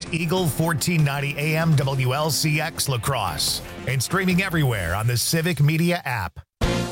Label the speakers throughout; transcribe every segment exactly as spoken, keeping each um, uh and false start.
Speaker 1: Eagle fourteen ninety A M W L C X La Crosse and streaming everywhere on the Civic Media app.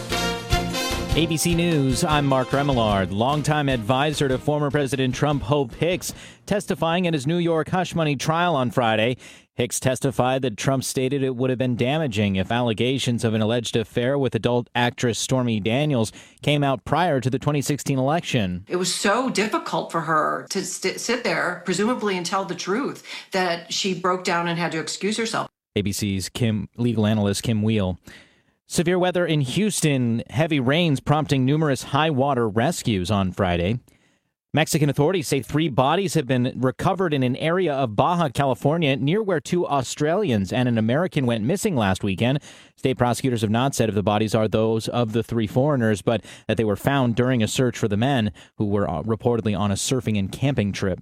Speaker 2: A B C News, I'm Mark Remillard. Longtime advisor to former President Trump, Hope Hicks, testifying in his New York hush money trial on Friday. Hicks testified that Trump stated it would have been damaging if allegations of an alleged affair with adult actress Stormy Daniels came out prior to the twenty sixteen election.
Speaker 3: It was so difficult for her to st- sit there, presumably, and tell the truth, that she broke down and had to excuse herself.
Speaker 2: A B C's Kim, legal analyst Kim Wheel. Severe weather in Houston, heavy rains prompting numerous high water rescues on Friday. Mexican authorities say three bodies have been recovered in an area of Baja California near where two Australians and an American went missing last weekend. State prosecutors have not said if the bodies are those of the three foreigners, but that they were found during a search for the men who were reportedly on a surfing and camping trip.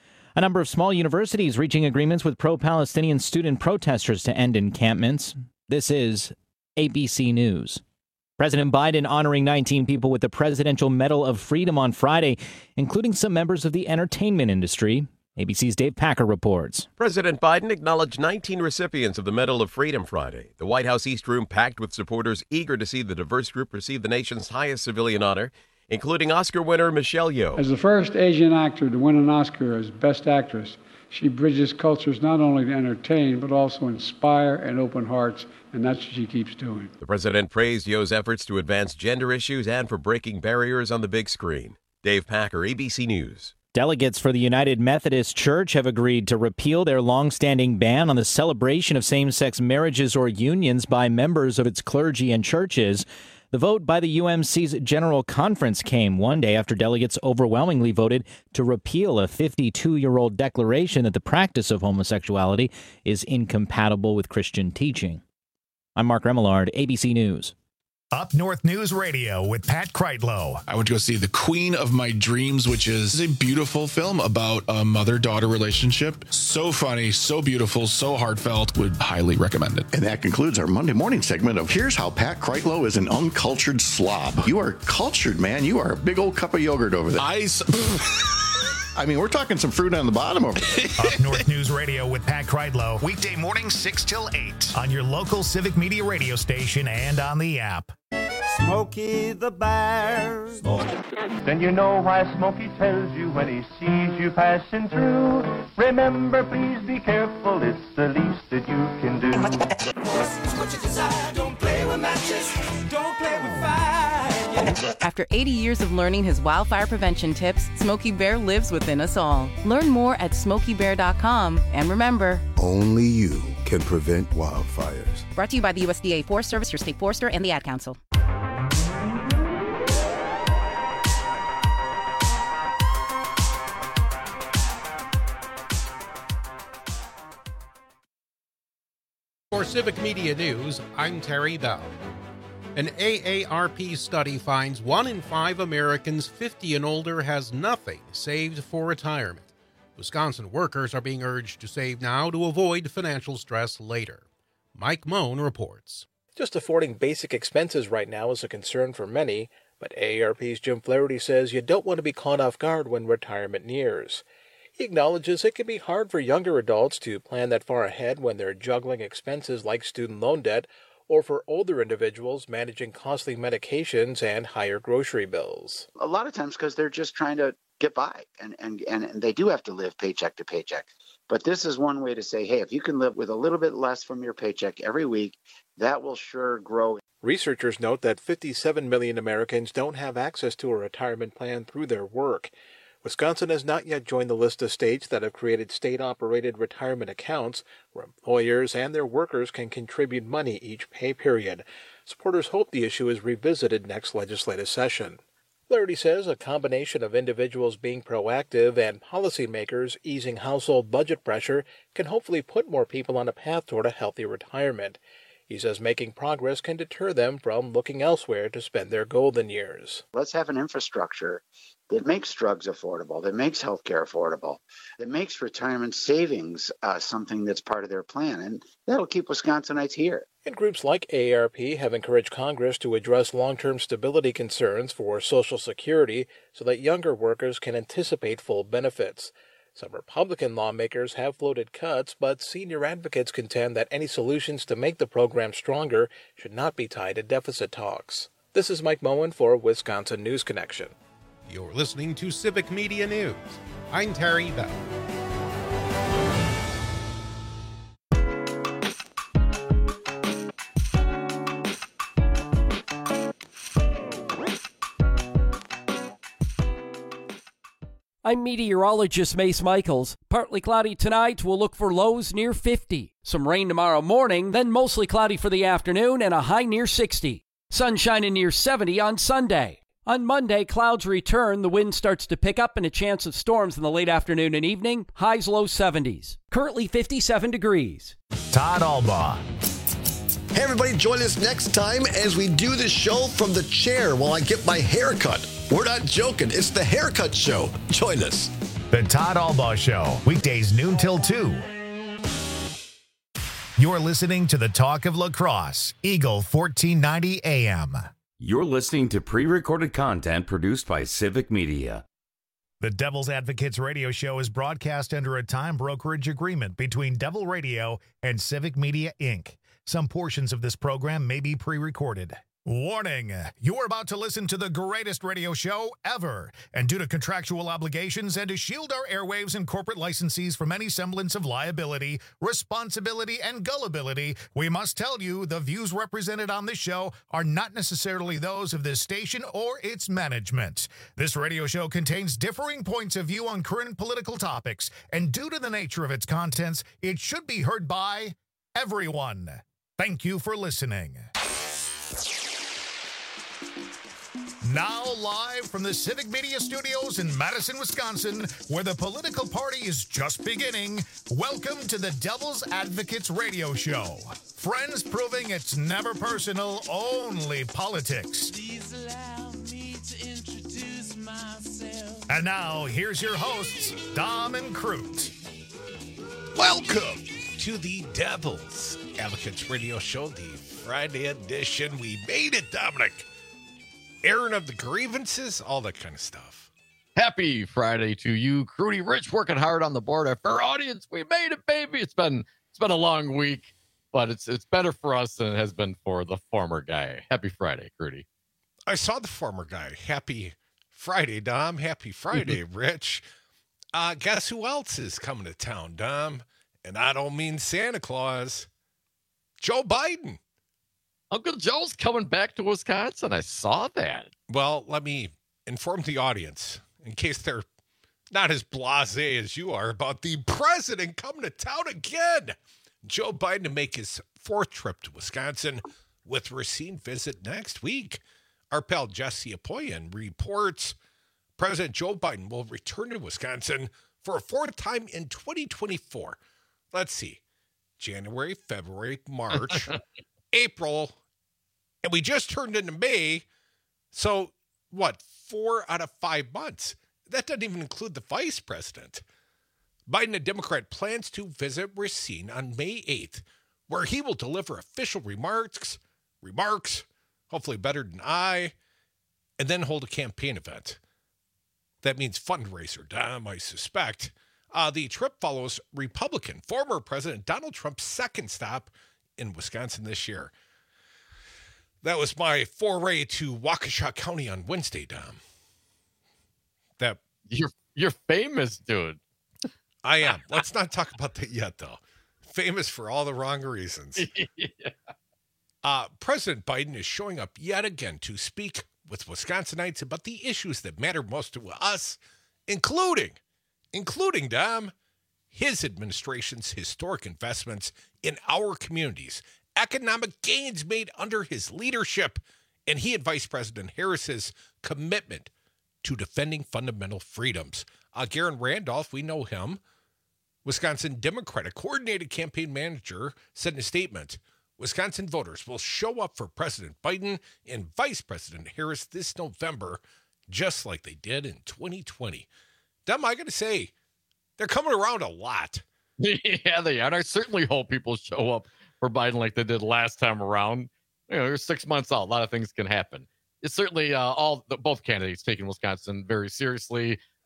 Speaker 2: A number of small universities reaching agreements with pro-Palestinian student protesters to end encampments. This is A B C News. President Biden honoring nineteen people with the Presidential Medal of Freedom on Friday, including some members of the entertainment industry. A B C's Dave Packer reports.
Speaker 4: President Biden acknowledged nineteen recipients of the Medal of Freedom Friday. The White House East Room packed with supporters eager to see the diverse group receive the nation's highest civilian honor, including Oscar winner Michelle Yeoh.
Speaker 5: As the first Asian actor to win an Oscar as Best Actress, she bridges cultures not only to entertain, but also inspire and open hearts, and that's what she keeps doing.
Speaker 4: The president praised Yeoh's efforts to advance gender issues and for breaking barriers on the big screen. Dave Packer, A B C News.
Speaker 2: Delegates for the United Methodist Church have agreed to repeal their long-standing ban on the celebration of same-sex marriages or unions by members of its clergy and churches. The vote by the U M C's General Conference came one day after delegates overwhelmingly voted to repeal a fifty-two-year-old declaration that the practice of homosexuality is incompatible with Christian teaching. I'm Mark Remillard, A B C News.
Speaker 1: Up North News Radio with Pat Kreitlow.
Speaker 6: I went to go see The Queen of My Dreams, which is a beautiful film about a mother-daughter relationship. So funny, so beautiful, so heartfelt. Would highly recommend it.
Speaker 7: And that concludes our Monday morning segment of Here's How Pat Kreitlow is an Uncultured Slob. You are cultured, man. You are a big old cup of yogurt over there.
Speaker 6: I...
Speaker 7: I mean, we're talking some fruit on the bottom over there.
Speaker 1: Up North News Radio with Pat Kreitlow. Weekday mornings six till eight on your local Civic Media radio station and on the app.
Speaker 8: Smokey the Bear.
Speaker 9: Then you know why Smokey tells you when he sees you passing through. Remember, please be careful. It's the least that you can do.
Speaker 8: What you desire, don't play with matches. Don't play with fire.
Speaker 10: After eighty years of learning his wildfire prevention tips, Smokey Bear lives within us all. Learn more at smokey bear dot com. And remember,
Speaker 11: only you can prevent wildfires.
Speaker 10: Brought to you by the U S D A Forest Service, your state forester, and the Ad Council.
Speaker 12: For Civic Media News, I'm Terry Bell. An A A R P study finds one in five Americans fifty and older has nothing saved for retirement. Wisconsin workers are being urged to save now to avoid financial stress later. Mike Moan reports.
Speaker 13: Just affording basic expenses right now is a concern for many, but A A R P's Jim Flaherty says you don't want to be caught off guard when retirement nears. He acknowledges it can be hard for younger adults to plan that far ahead when they're juggling expenses like student loan debt, or for older individuals managing costly medications and higher grocery bills.
Speaker 14: A lot of times because they're just trying to get by, and, and, and they do have to live paycheck to paycheck. But this is one way to say, hey, if you can live with a little bit less from your paycheck every week, that will sure grow.
Speaker 13: Researchers note that fifty-seven million Americans don't have access to a retirement plan through their work. Wisconsin has not yet joined the list of states that have created state-operated retirement accounts where employers and their workers can contribute money each pay period. Supporters hope the issue is revisited next legislative session. Flaherty says a combination of individuals being proactive and policymakers easing household budget pressure can hopefully put more people on a path toward a healthy retirement. He says making progress can deter them from looking elsewhere to spend their golden years.
Speaker 14: Let's have an infrastructure that makes drugs affordable, that makes healthcare affordable, that makes retirement savings uh, something that's part of their plan. And that'll keep Wisconsinites here.
Speaker 13: And groups like A A R P have encouraged Congress to address long-term stability concerns for Social Security so that younger workers can anticipate full benefits. Some Republican lawmakers have floated cuts, but senior advocates contend that any solutions to make the program stronger should not be tied to deficit talks. This is Mike Moen for Wisconsin News Connection.
Speaker 12: You're listening to Civic Media News. I'm Terry Bell.
Speaker 15: I'm meteorologist Mace Michaels. Partly cloudy tonight. We'll look for lows near fifty. Some rain tomorrow morning, then mostly cloudy for the afternoon and a high near sixty. Sun shining near seventy on Sunday. On Monday, clouds return. The wind starts to pick up and a chance of storms in the late afternoon and evening. Highs low seventies. Currently fifty-seven degrees.
Speaker 1: Todd Albaugh.
Speaker 16: Hey, everybody, join us next time as we do the show from the chair while I get my hair cut. We're not joking. It's the Haircut Show. Join us.
Speaker 1: The Todd Albaugh Show, weekdays noon till two. You're listening to the Talk of Lacrosse, Eagle fourteen ninety A M.
Speaker 17: You're listening to pre-recorded content produced by Civic Media.
Speaker 1: The Devil's Advocates radio show is broadcast under a time brokerage agreement between Devil Radio and Civic Media, Incorporated. Some portions of this program may be pre-recorded. Warning, you are about to listen to the greatest radio show ever, and due to contractual obligations and to shield our airwaves and corporate licensees from any semblance of liability, responsibility, and gullibility, we must tell you the views represented on this show are not necessarily those of this station or its management. This radio show contains differing points of view on current political topics, and due to the nature of its contents, it should be heard by everyone. Thank you for listening. Now live from the Civic Media Studios in Madison, Wisconsin, where the political party is just beginning, welcome to the Devil's Advocates radio show. Friends proving it's never personal, only politics. Please allow me to introduce myself. And now, here's your hosts, Dom and Crute.
Speaker 18: Welcome to the Devil's Advocates radio show, the Friday edition. We made it, Dominic. Airing of the grievances, all that kind of stuff.
Speaker 19: Happy Friday to you, Crudy Rich, working hard on the board. Our audience, we made it, baby. It's been it's been a long week, but it's it's better for us than it has been for the former guy. Happy Friday, Crudy.
Speaker 18: I saw the former guy. Happy Friday, Dom. Happy Friday, Rich. Uh, guess who else is coming to town, Dom? And I don't mean Santa Claus. Joe Biden.
Speaker 19: Uncle Joe's coming back to Wisconsin. I saw that.
Speaker 18: Well, let me inform the audience, in case they're not as blasé as you are, about the president coming to town again. Joe Biden to make his fourth trip to Wisconsin with Racine visit next week. Our pal Jesse Apoyan reports President Joe Biden will return to Wisconsin for a fourth time in twenty twenty-four. Let's see. January, February, March, April, and we just turned into May. So, what, four out of five months? That doesn't even include the vice president. Biden, a Democrat, plans to visit Racine on May eighth, where he will deliver official remarks, remarks, hopefully better than I, and then hold a campaign event. That means fundraiser, Dom, I suspect. Uh, the trip follows Republican former President Donald Trump's second stop in Wisconsin this year. That was my foray to Waukesha County on Wednesday, Dom. That
Speaker 19: you're you're famous, dude.
Speaker 18: I am. Let's not talk about that yet, though. Famous for all the wrong reasons.
Speaker 19: yeah.
Speaker 18: uh, President Biden is showing up yet again to speak with Wisconsinites about the issues that matter most to us, including, including, Dom, his administration's historic investments in our communities, economic gains made under his leadership, and he and Vice President Harris's commitment to defending fundamental freedoms. Uh, Garen Randolph, we know him, Wisconsin Democratic Coordinated Campaign Manager, said in a statement, Wisconsin voters will show up for President Biden and Vice President Harris this November, just like they did in twenty twenty. Dem, I got to say, they're coming around a lot.
Speaker 19: Yeah, they are. And I certainly hope people show up for Biden like they did last time around. You know, there's six months out. A lot of things can happen. It's certainly uh, all the, both candidates taking Wisconsin very seriously.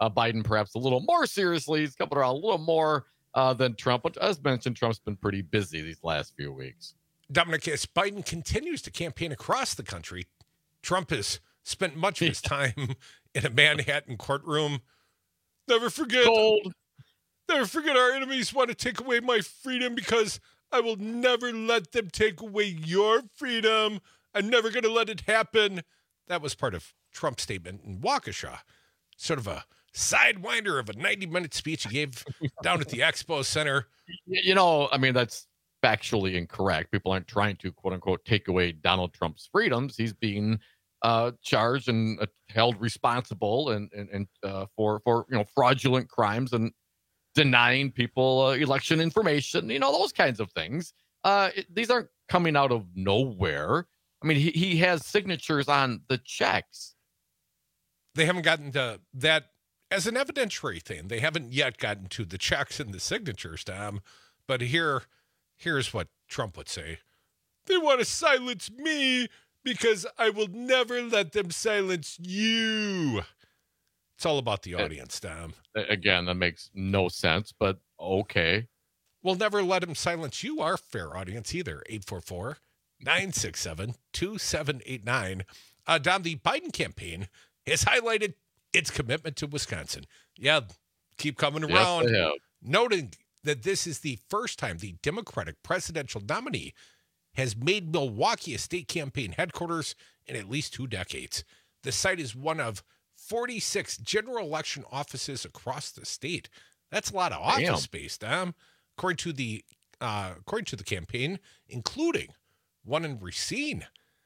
Speaker 19: uh, Biden perhaps a little more seriously. He's coming around a little more uh, than Trump. But as mentioned, Trump's been pretty busy these last few weeks.
Speaker 18: Dominic, as Biden continues to campaign across the country, Trump has spent much of his time in a Manhattan courtroom. Never forget,
Speaker 19: Cold.
Speaker 18: never forget our enemies want to take away my freedom because I will never let them take away your freedom. I'm never going to let it happen. That was part of Trump's statement in Waukesha. Sort of a sidewinder of a ninety-minute speech he gave down at the Expo Center.
Speaker 19: You know, I mean, that's factually incorrect. People aren't trying to, quote unquote, take away Donald Trump's freedoms. He's being uh, charged and uh, held responsible and and, and uh, for for you know fraudulent crimes and denying people uh, election information. You know, those kinds of things. Uh, it, these aren't coming out of nowhere. I mean, he he has signatures on the checks.
Speaker 18: They haven't gotten to that as an evidentiary thing. They haven't yet gotten to the checks and the signatures, Tom. But here. Here's what Trump would say. They want to silence me because I will never let them silence you. It's all about the audience, Tom.
Speaker 19: Again, that makes no sense, but okay.
Speaker 18: We'll never let them silence you, our fair audience, either. eight four four, nine six seven, two seven eight nine. Uh, Dom, the Biden campaign has highlighted its commitment to Wisconsin. Yeah, keep coming around.
Speaker 19: Yes, they have.
Speaker 18: Noting that this is the first time the Democratic presidential nominee has made Milwaukee a state campaign headquarters in at least two decades. The site is one of forty-six general election offices across the state. That's a lot of office
Speaker 19: Damn.
Speaker 18: space, Dom. According to the uh, according to the campaign, including one in Racine.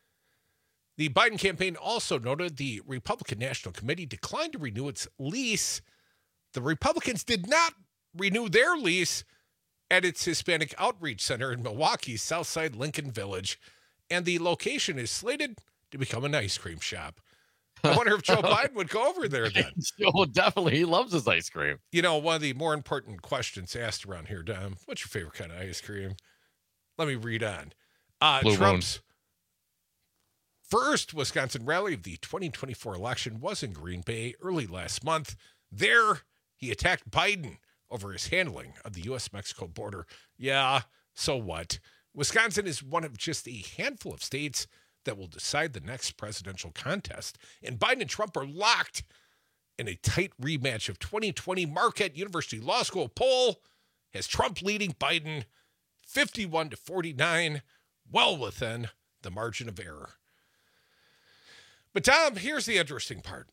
Speaker 18: The Biden campaign also noted the Republican National Committee declined to renew its lease. The Republicans did not renew their lease at its Hispanic Outreach Center in Milwaukee's Southside Lincoln Village, and the location is slated to become an ice cream shop. I wonder if Joe Biden would go over there then.
Speaker 19: Joe definitely, he loves his ice cream.
Speaker 18: You know, one of the more important questions asked around here, Dom, what's your favorite kind of ice cream? Let me read on. Uh,
Speaker 19: Blue
Speaker 18: Trump's Moon. First Wisconsin rally of the twenty twenty-four election was in Green Bay early last month. There, he attacked Biden over his handling of the U S Mexico border. Yeah, so what? Wisconsin is one of just a handful of states that will decide the next presidential contest. And Biden and Trump are locked in a tight rematch of twenty twenty. Marquette University Law School poll has Trump leading Biden fifty-one to forty-nine, well within the margin of error. But Tom, here's the interesting part.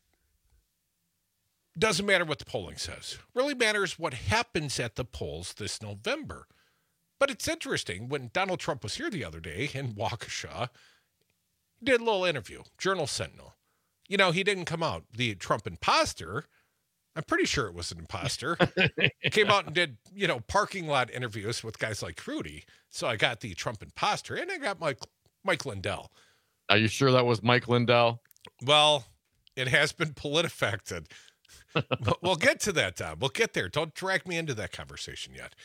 Speaker 18: Doesn't matter what the polling says. Really matters what happens at the polls this November. But it's interesting, when Donald Trump was here the other day in Waukesha, he did a little interview, Journal Sentinel. You know, he didn't come out. The Trump imposter, I'm pretty sure it was an imposter, came out and did, you know, parking lot interviews with guys like Rudy. So I got the Trump imposter, and I got Mike, Mike Lindell.
Speaker 19: Are you sure that was Mike Lindell?
Speaker 18: Well, it has been PolitiFacted. But we'll get to that, Tom. We'll get there. Don't drag me into that conversation yet.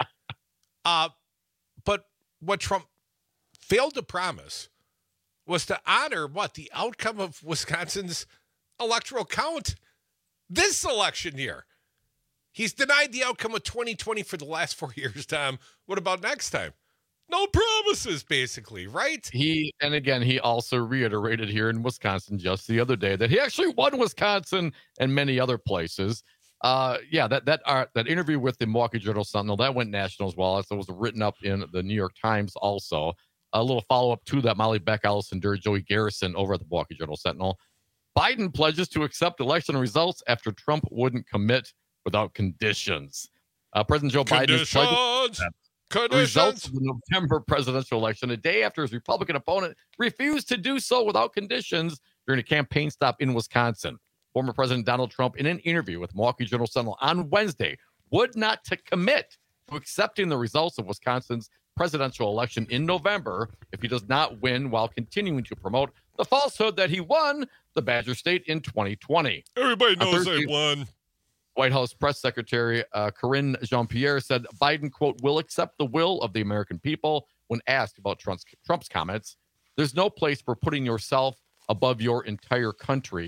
Speaker 18: uh, but what Trump failed to promise was to honor what? The outcome of Wisconsin's electoral count this election year. He's denied the outcome of twenty twenty for the last four years, Tom. What about next time? No promises, basically, right?
Speaker 19: He, and again, he also reiterated here in Wisconsin just the other day that he actually won Wisconsin and many other places. Uh, yeah, that that uh, that interview with the Milwaukee Journal Sentinel, that went national as well. It was written up in the New York Times also. A little follow-up to that, Molly Beck, Allison Durr, Joey Garrison over at the Milwaukee Journal Sentinel. Biden pledges to accept election results after Trump wouldn't commit without conditions. Uh, President Joe Biden is pledged results of the November presidential election a day after his Republican opponent refused to do so without conditions during a campaign stop in Wisconsin. Former President Donald Trump, in an interview with Milwaukee Journal Sentinel on Wednesday, would not to commit to accepting the results of Wisconsin's presidential election in November if he does not win, while continuing to promote the falsehood that he won the Badger State in twenty twenty.
Speaker 18: Everybody knows
Speaker 19: Thursday,
Speaker 18: they won.
Speaker 19: White House Press Secretary uh, Karine Jean-Pierre said Biden, quote, will accept the will of the American people. When asked about Trump's, Trump's comments, there's no place for putting yourself above your entire country.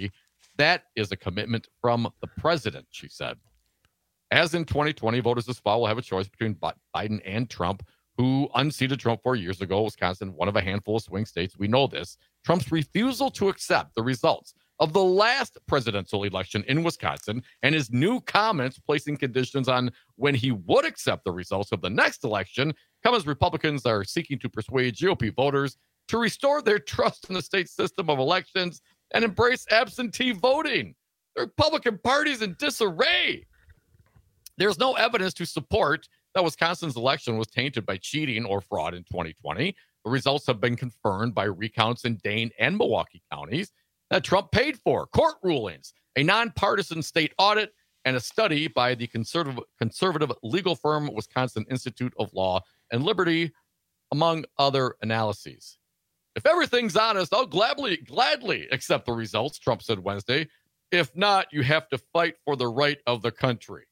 Speaker 19: That is a commitment from the president, she said. As in twenty twenty, voters this fall will have a choice between Biden and Trump, who unseated Trump four years ago. Wisconsin, one of a handful of swing states. We know this. Trump's refusal to accept the results of the last presidential election in Wisconsin and his new comments placing conditions on when he would accept the results of the next election come as Republicans are seeking to persuade G O P voters to restore their trust in the state system of elections and embrace absentee voting. The Republican Party is in disarray. There's no evidence to support that Wisconsin's election was tainted by cheating or fraud in twenty twenty. The results have been confirmed by recounts in Dane and Milwaukee counties that Trump paid for, court rulings, a nonpartisan state audit, and a study by the conservative, conservative legal firm Wisconsin Institute of Law and Liberty, among other analyses. If everything's honest, I'll gladly, gladly accept the results, Trump said Wednesday. If not, you have to fight for the right of the country.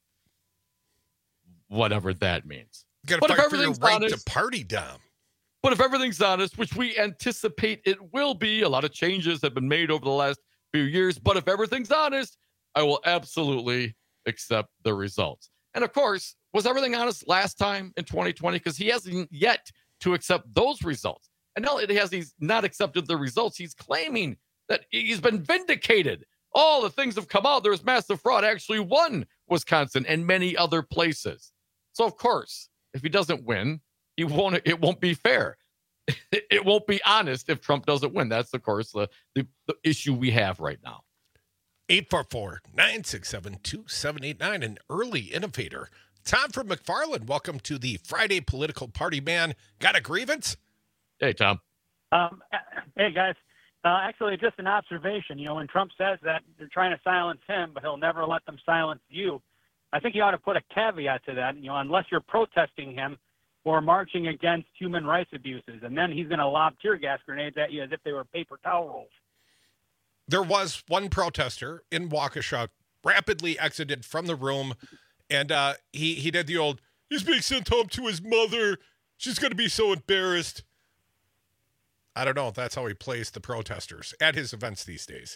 Speaker 19: Whatever that means.
Speaker 18: You got
Speaker 19: But
Speaker 18: to
Speaker 19: if
Speaker 18: fight for your
Speaker 19: everything's
Speaker 18: right
Speaker 19: honest-
Speaker 18: to party, Dom.
Speaker 19: But if everything's honest, which we anticipate it will be, a lot of changes have been made over the last few years. But if everything's honest, I will absolutely accept the results. And of course, was everything honest last time in twenty twenty? Because he hasn't yet to accept those results. And not only has he not accepted the results, he's claiming that he's been vindicated. All the things have come out. There's massive fraud. Actually won Wisconsin and many other places. So of course, if he doesn't win, he won't. It won't be fair. It won't be honest if Trump doesn't win. That's of course the the, the issue we have right now.
Speaker 18: eight four four, nine six seven, two seven eight nine, an early innovator. Tom from McFarland, welcome to the Friday Political Party Man. Got a grievance?
Speaker 19: Hey, Tom.
Speaker 20: Um, hey, guys. Uh, actually, just an observation. You know, when Trump says that they're trying to silence him, but he'll never let them silence you, I think you ought to put a caveat to that, you know, unless you're protesting him or marching against human rights abuses. And then he's going to lob tear gas grenades at you as if they were paper towel rolls.
Speaker 18: There was one protester in Waukesha rapidly exited from the room, and uh, he, he did the old, he's being sent home to his mother. She's going to be so embarrassed. I don't know if that's how he plays the protesters at his events these days.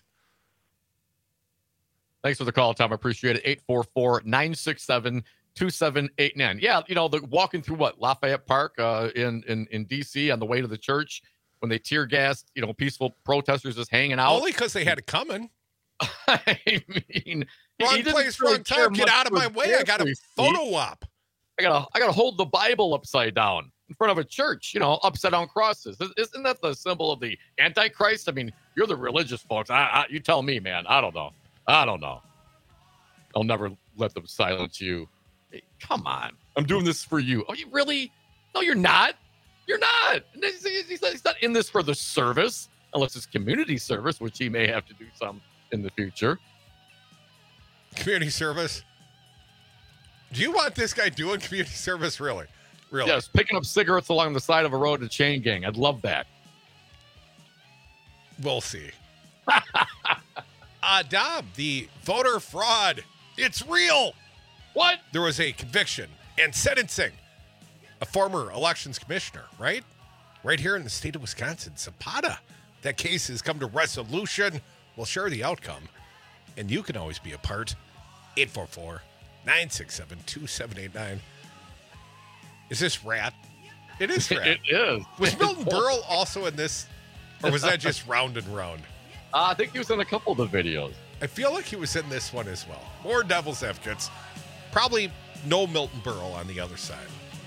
Speaker 19: Thanks for the call, Tom. I appreciate it. eight four four, nine six seven, two seven eight nine. Yeah, you know, the walking through what? Lafayette Park uh, in, in, in D C on the way to the church when they tear gassed, you know, peaceful protesters just hanging out.
Speaker 18: Only because they had it coming.
Speaker 19: I mean,
Speaker 18: wrong place, wrong time. Get out of my way. I got a photo op.
Speaker 19: I gotta, I gotta hold the Bible upside down in front of a church, you know, upside down crosses. Isn't that the symbol of the Antichrist? I mean, you're the religious folks. I, I, you tell me, man. I don't know. I don't know. I'll never let them silence you. Hey, come on. I'm doing this for you. Oh, you really? No, you're not. You're not. He's, he's, he's not in this for the service, unless it's community service, which he may have to do some in the future.
Speaker 18: Community service? Do you want this guy doing community service, really? Really?
Speaker 19: Yes, picking up cigarettes along the side of a road in a chain gang. I'd love that.
Speaker 18: We'll see. uh, Dom, the voter fraud, it's real.
Speaker 19: What?
Speaker 18: There was a conviction and sentencing. A former elections commissioner, right? Right here in the state of Wisconsin, Zapata. That case has come to resolution. We'll share the outcome. And you can always be a part. eight four four, nine six seven, two seven eight nine. Is this Rat? It is Rat.
Speaker 19: It is.
Speaker 18: Was Milton Berle also in this? Or was that just Round and Round?
Speaker 19: Uh, I think he was in a couple of the videos.
Speaker 18: I feel like he was in this one as well. More Devil's Advocates. Probably no Milton Berle on the other side.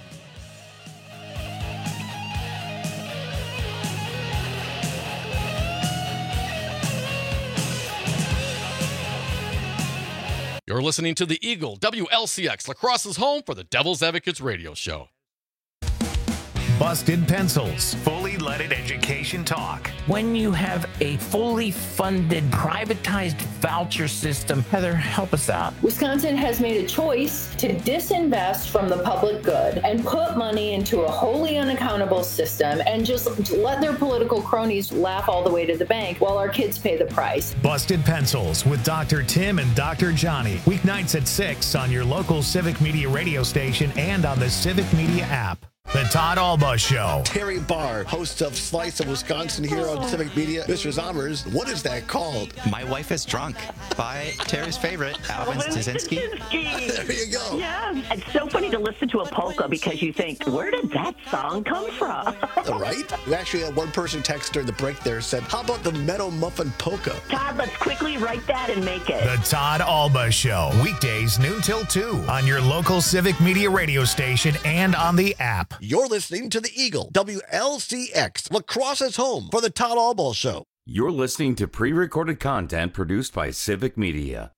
Speaker 19: You're listening to the Eagle W L C X, La Crosse's home for the Devil's Advocates radio show.
Speaker 1: Busted Pencils, fully leaded education talk.
Speaker 21: When you have a fully funded, privatized voucher system, Heather, help us out.
Speaker 22: Wisconsin has made a choice to disinvest from the public good and put money into a wholly unaccountable system and just let their political cronies laugh all the way to the bank while our kids pay the price.
Speaker 1: Busted Pencils with Doctor Tim and Doctor Johnny. Weeknights at six on your local Civic Media radio station and on the Civic Media app. The Todd Alba Show.
Speaker 16: Terry Barr, host of Slice of Wisconsin here on Civic Media. Mister Zommers, what is that called?
Speaker 3: My Wife is Drunk by Terry's favorite, Alvin Staszynski.
Speaker 16: There you go.
Speaker 5: Yeah, it's so funny to listen to a polka because you think, where did that song come from?
Speaker 16: Right? We actually had one person text during the break there said, how about the Meadow Muffin Polka?
Speaker 5: Todd, let's quickly write that and make it.
Speaker 1: The Todd Alba Show. Weekdays noon till two on your local Civic Media radio station and on the app.
Speaker 16: You're listening to the Eagle, W L C X, La Crosse's home for the Todd Alba Show.
Speaker 17: You're listening to pre-recorded content produced by Civic Media.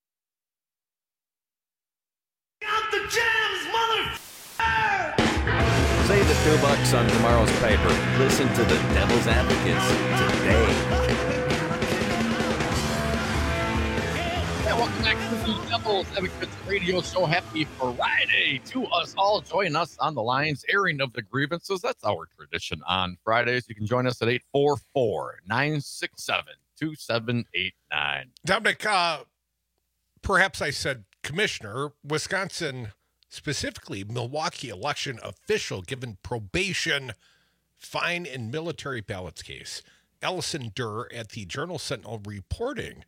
Speaker 8: Got the jams, mother.
Speaker 23: Save the two bucks on tomorrow's paper. Listen to the Devil's Advocates today.
Speaker 19: Yeah, welcome back to the Devil's Advocates Radio Show. Happy Friday to us all. Join us on the lines, airing of the grievances. That's our tradition on Fridays. You can join us at eight four four, nine six seven, two seven eight nine.
Speaker 18: Dominic, uh, perhaps I said commissioner, Wisconsin, specifically Milwaukee election official given probation, fine in military ballots case. Allison Durr at the Journal Sentinel reporting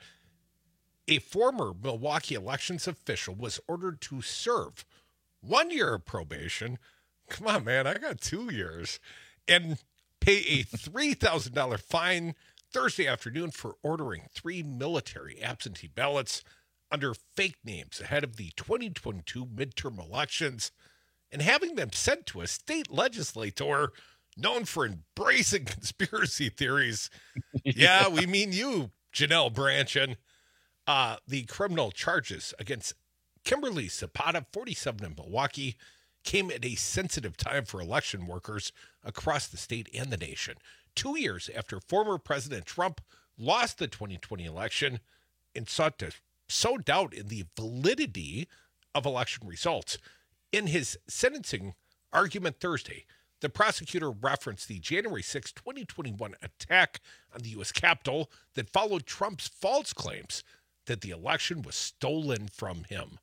Speaker 18: a former Milwaukee elections official was ordered to serve one year of probation. Come on, man, I got two years. And pay a three thousand dollars fine Thursday afternoon for ordering three military absentee ballots under fake names ahead of the twenty twenty-two midterm elections and having them sent to a state legislator known for embracing conspiracy theories. Yeah, we mean you, Janelle Branchin. Uh, the criminal charges against Kimberly Zapata, forty-seven, in Milwaukee, came at a sensitive time for election workers across the state and the nation. Two years after former President Trump lost the twenty twenty election and sought to sow doubt in the validity of election results. In his sentencing argument Thursday, the prosecutor referenced the January sixth, twenty twenty-one attack on the U S Capitol that followed Trump's false claims that the election was stolen from him.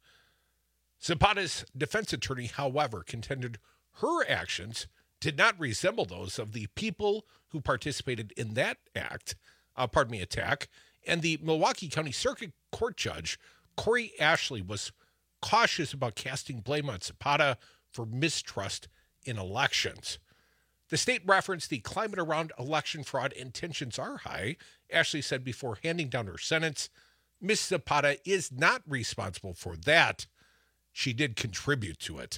Speaker 18: Zapata's defense attorney, however, contended her actions did not resemble those of the people who participated in that act, uh, pardon me, attack, and the Milwaukee County Circuit Court Judge, Corey Ashley, was cautious about casting blame on Zapata for mistrust in elections. The state referenced the climate around election fraud and tensions are high. Ashley said before handing down her sentence, Miz Zapata is not responsible for that. She did contribute to it.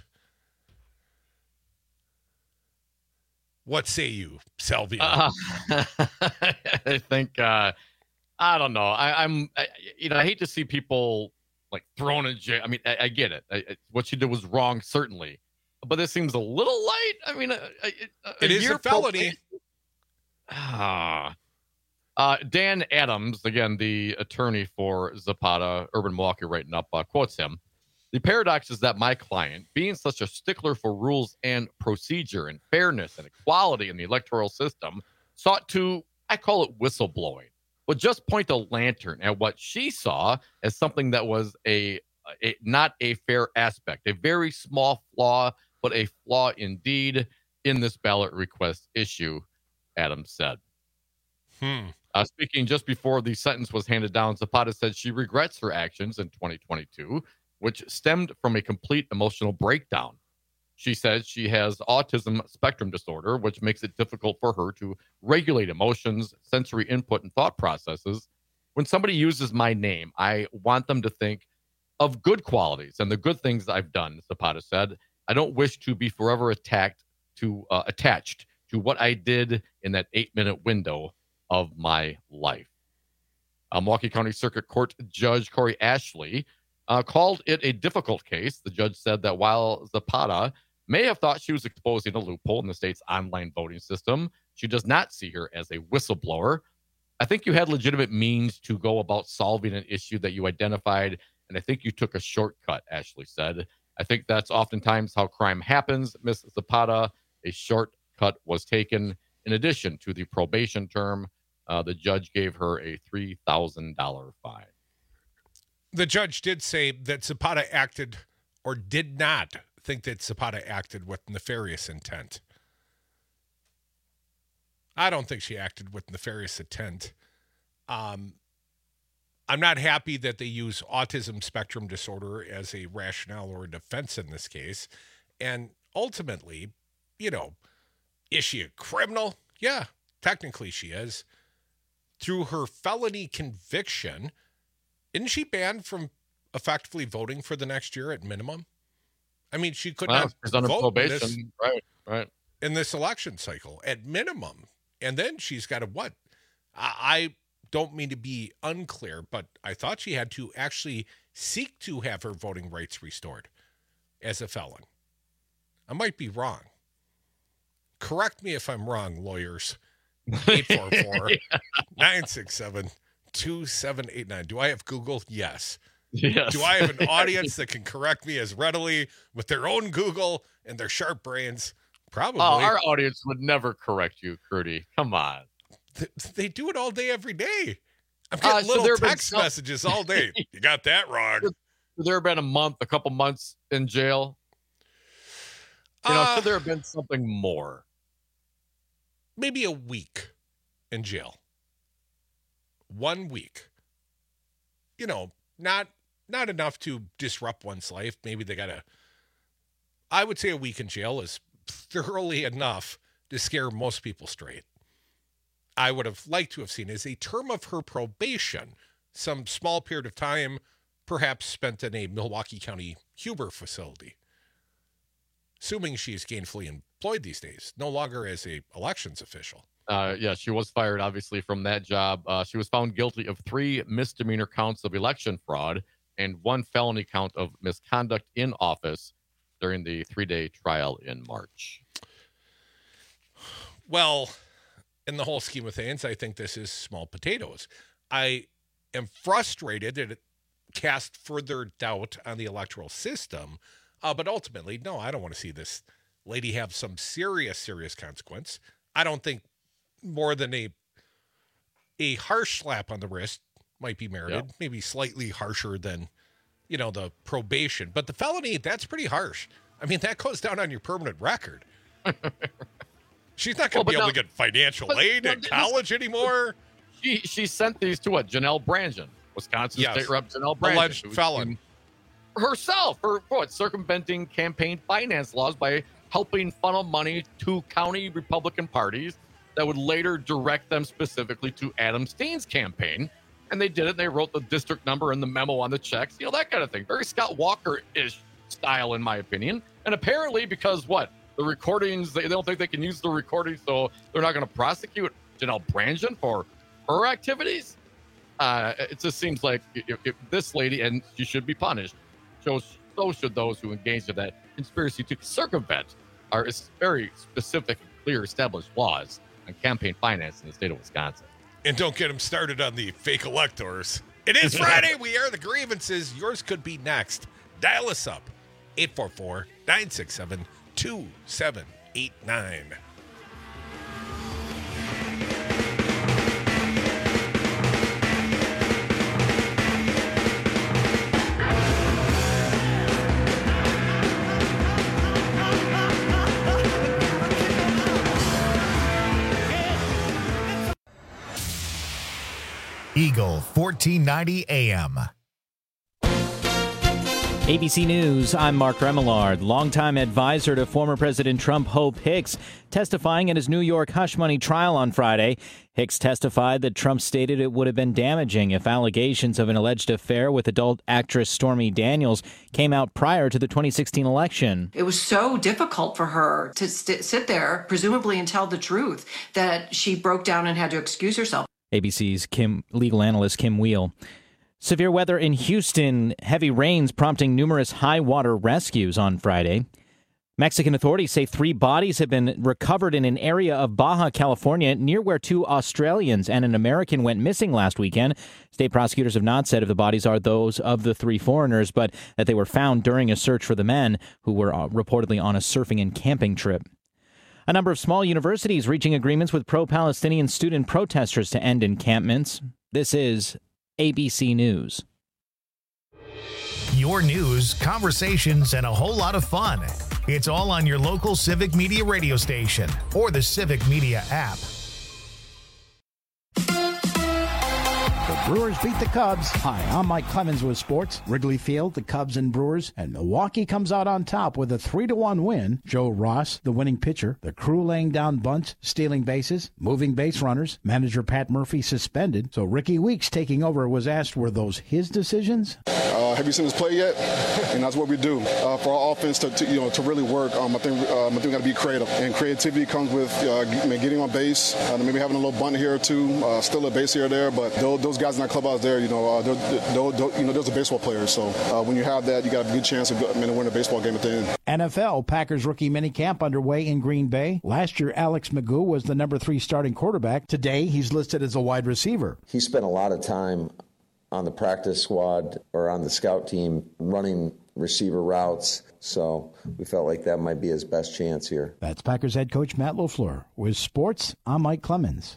Speaker 18: What say you, Salvia?
Speaker 19: Uh, I think, uh, I don't know. I, I'm, I, you know, I hate to see people like thrown in jail. I mean, I, I get it. I, I, what she did was wrong, certainly. But this seems a little light. I mean, a, a, a
Speaker 18: it is a felony.
Speaker 19: Ah. Uh, Dan Adams, again, the attorney for Zapata, Urban Milwaukee, writing up, uh, quotes him. The paradox is that my client, being such a stickler for rules and procedure and fairness and equality in the electoral system, sought to, I call it whistleblowing, but just point a lantern at what she saw as something that was a, a not a fair aspect, a very small flaw, but a flaw indeed in this ballot request issue, Adams said.
Speaker 18: Hmm.
Speaker 19: Uh, speaking just before the sentence was handed down, Zapata said she regrets her actions in twenty twenty-two, which stemmed from a complete emotional breakdown. She says she has autism spectrum disorder, which makes it difficult for her to regulate emotions, sensory input, and thought processes. When somebody uses my name, I want them to think of good qualities and the good things I've done, Zapata said. I don't wish to be forever attacked to uh, attached to what I did in that eight-minute window of my life. Uh, Milwaukee County Circuit Court Judge Corey Ashley uh, called it a difficult case. The judge said that while Zapata may have thought she was exposing a loophole in the state's online voting system, she does not see her as a whistleblower. I think you had legitimate means to go about solving an issue that you identified, and I think you took a shortcut, Ashley said. I think that's oftentimes how crime happens, Miss Zapata. A shortcut was taken. In addition to the probation term, uh, the judge gave her a three thousand dollars fine.
Speaker 18: The judge did say that Zapata acted or did not think that Zapata acted with nefarious intent. I don't think she acted with nefarious intent. Um, I'm not happy that they use autism spectrum disorder as a rationale or a defense in this case. And ultimately, you know, is she a criminal? Yeah, technically she is. Through her felony conviction, isn't she banned from effectively voting for the next year at minimum? I mean, she could
Speaker 19: Well,
Speaker 18: not
Speaker 19: she's under
Speaker 18: vote in this,
Speaker 19: probation. Right, right.
Speaker 18: in this election cycle at minimum. And then she's got to what? I, I don't mean to be unclear, but I thought she had to actually seek to have her voting rights restored as a felon. I might be wrong. Correct me if I'm wrong, lawyers. eight four four, nine six seven, two seven eight nine. Do I have Google? Yes.
Speaker 19: Yes.
Speaker 18: Do I have an audience that can correct me as readily with their own Google and their sharp brains? Probably.
Speaker 19: Oh, our audience would never correct you, Crudy. Come on.
Speaker 18: Th- they do it all day, every day. I'm
Speaker 19: Uh,
Speaker 18: getting
Speaker 19: so
Speaker 18: little
Speaker 19: there have been
Speaker 18: text
Speaker 19: some-
Speaker 18: messages all day. You got that wrong.
Speaker 19: Should there have been a month, a couple months in jail? You know,
Speaker 18: Uh,
Speaker 19: should there have been something more?
Speaker 18: Maybe a week in jail. One week. You know, not not enough to disrupt one's life. Maybe they got to, I would say a week in jail is thoroughly enough to scare most people straight. I would have liked to have seen as a term of her probation, some small period of time, perhaps spent in a Milwaukee County Huber facility. Assuming she is gainfully employed these days, no longer as a elections official.
Speaker 19: Uh, yeah, she was fired, obviously, from that job. Uh, she was found guilty of three misdemeanor counts of election fraud and one felony count of misconduct in office during the three-day trial in March.
Speaker 18: Well, in the whole scheme of things, I think this is small potatoes. I am frustrated that it cast further doubt on the electoral system, uh, but ultimately, no, I don't want to see this lady have some serious, serious consequence. I don't think more than a a harsh slap on the wrist might be merited,
Speaker 19: Yeah.
Speaker 18: maybe slightly harsher than, you know, the probation. But the felony, that's pretty harsh. I mean, that goes down on your permanent record. She's not going to
Speaker 19: Well, but
Speaker 18: be able
Speaker 19: now-
Speaker 18: to get financial
Speaker 19: but-
Speaker 18: aid
Speaker 19: but
Speaker 18: at
Speaker 19: this-
Speaker 18: college anymore.
Speaker 19: She she sent these to what? Janelle Brandon, Wisconsin
Speaker 18: Yes.
Speaker 19: State Rep Janelle Brandon.
Speaker 18: Alleged
Speaker 19: who's
Speaker 18: felon.
Speaker 19: in- Herself for what? Circumventing campaign finance laws by helping funnel money to county Republican parties that would later direct them specifically to Adam Steen's campaign. And they did it. They wrote the district number and the memo on the checks, you know, that kind of thing. Very Scott Walker-ish style, in my opinion. And apparently because what? The recordings, they, they don't think they can use the recordings, so they're not going to prosecute Janelle Brandon for her activities. Uh, it just seems like if, if this lady, and she should be punished, so, so should those who engage in that conspiracy to circumvent our very specific and clear established laws on campaign finance in the state of Wisconsin.
Speaker 18: And don't get them started on the fake electors. It is Friday. We air the grievances. Yours could be next. Dial us up. eight four four, nine six seven, two seven eight nine.
Speaker 1: Eagle fourteen ninety A M.
Speaker 2: A B C News, I'm Mark Remillard. Longtime advisor to former President Trump, Hope Hicks, testifying in his New York hush money trial on Friday. Hicks testified that Trump stated it would have been damaging if allegations of an alleged affair with adult actress Stormy Daniels came out prior to the twenty sixteen election.
Speaker 4: It was so difficult for her to st- sit there, presumably, and tell the truth, that she broke down and had to excuse herself.
Speaker 2: A B C's Kim, legal analyst Kim Wheel. Severe weather in Houston, heavy rains prompting numerous high water rescues on Friday. Mexican authorities say three bodies have been recovered in an area of Baja California near where two Australians and an American went missing last weekend. State prosecutors have not said if the bodies are those of the three foreigners, but that they were found during a search for the men who were uh, reportedly on a surfing and camping trip. A number of small universities reaching agreements with pro-Palestinian student protesters to end encampments. This is A B C News.
Speaker 1: your news, conversations, and a whole lot of fun. It's all on your local Civic Media radio station or the Civic Media app.
Speaker 6: The Brewers beat the Cubs. Hi, I'm Mike Clemens with sports. Wrigley Field, the Cubs and Brewers, and Milwaukee comes out on top with a three to one win. Joe Ross, the winning pitcher, the crew laying down bunts, stealing bases, moving base runners, manager Pat Murphy suspended. So Ricky Weeks taking over was asked, were those his decisions?
Speaker 7: Uh, have you seen us play yet? And that's what we do. Uh, for our offense to, to you know to really work, um, I think um, I think we got to be creative. And creativity comes with uh, getting on base, uh, maybe having a little bunt here or two, uh, still a base here or there. But those, those guys in that clubhouse there, you know, uh, they're, they're, they're, you know, those are baseball players. So uh, when you have that, you got a good chance of I mean, to win a baseball game at the end.
Speaker 6: N F L Packers rookie minicamp underway in Green Bay. Last year, Alex Magoo was the number three starting quarterback. Today, he's listed as a wide receiver.
Speaker 9: He spent a lot of time on the practice squad or on the scout team running receiver routes, so we felt like that might be his best chance here.
Speaker 6: That's Packers head coach Matt LaFleur. With sports, I'm Mike Clemens.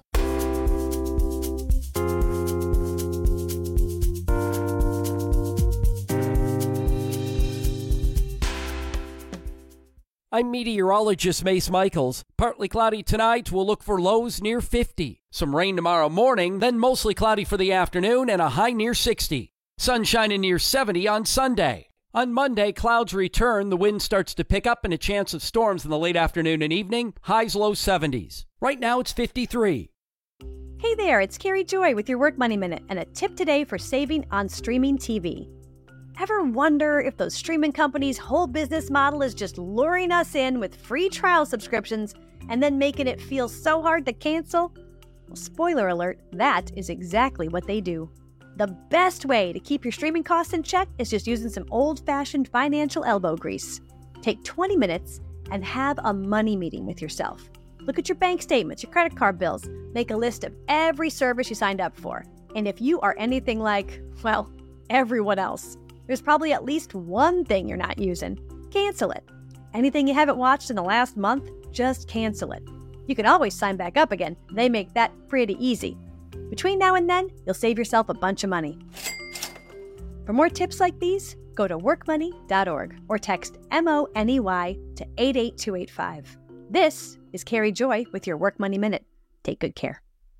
Speaker 15: I'm meteorologist Mace Michaels. Partly cloudy tonight. We'll look for lows near fifty. Some rain tomorrow morning, then mostly cloudy for the afternoon and a high near sixty. Sunshine in near seventy on Sunday. On Monday, clouds return, the wind starts to pick up and a chance of storms in the late afternoon and evening. Highs low seventies. Right now it's fifty-three.
Speaker 24: Hey there, it's Carrie Joy with your Work Money Minute and a tip today for saving on streaming T V. Ever wonder if those streaming companies' whole business model is just luring us in with free trial subscriptions and then making it feel so hard to cancel? Well, spoiler alert, that is exactly what they do. The best way to keep your streaming costs in check is just using some old-fashioned financial elbow grease. Take twenty minutes and have a money meeting with yourself. Look at your bank statements, your credit card bills, make a list of every service you signed up for. And if you are anything like, well, everyone else, there's probably at least one thing you're not using. Cancel it. Anything you haven't watched in the last month, just cancel it. You can always sign back up again. They make that pretty easy. Between now and then, you'll save yourself a bunch of money. For more tips like these, go to work money dot org or text M O N E Y to eight eight two eight five. This is Carrie Joy with your Work Money Minute. Take good care.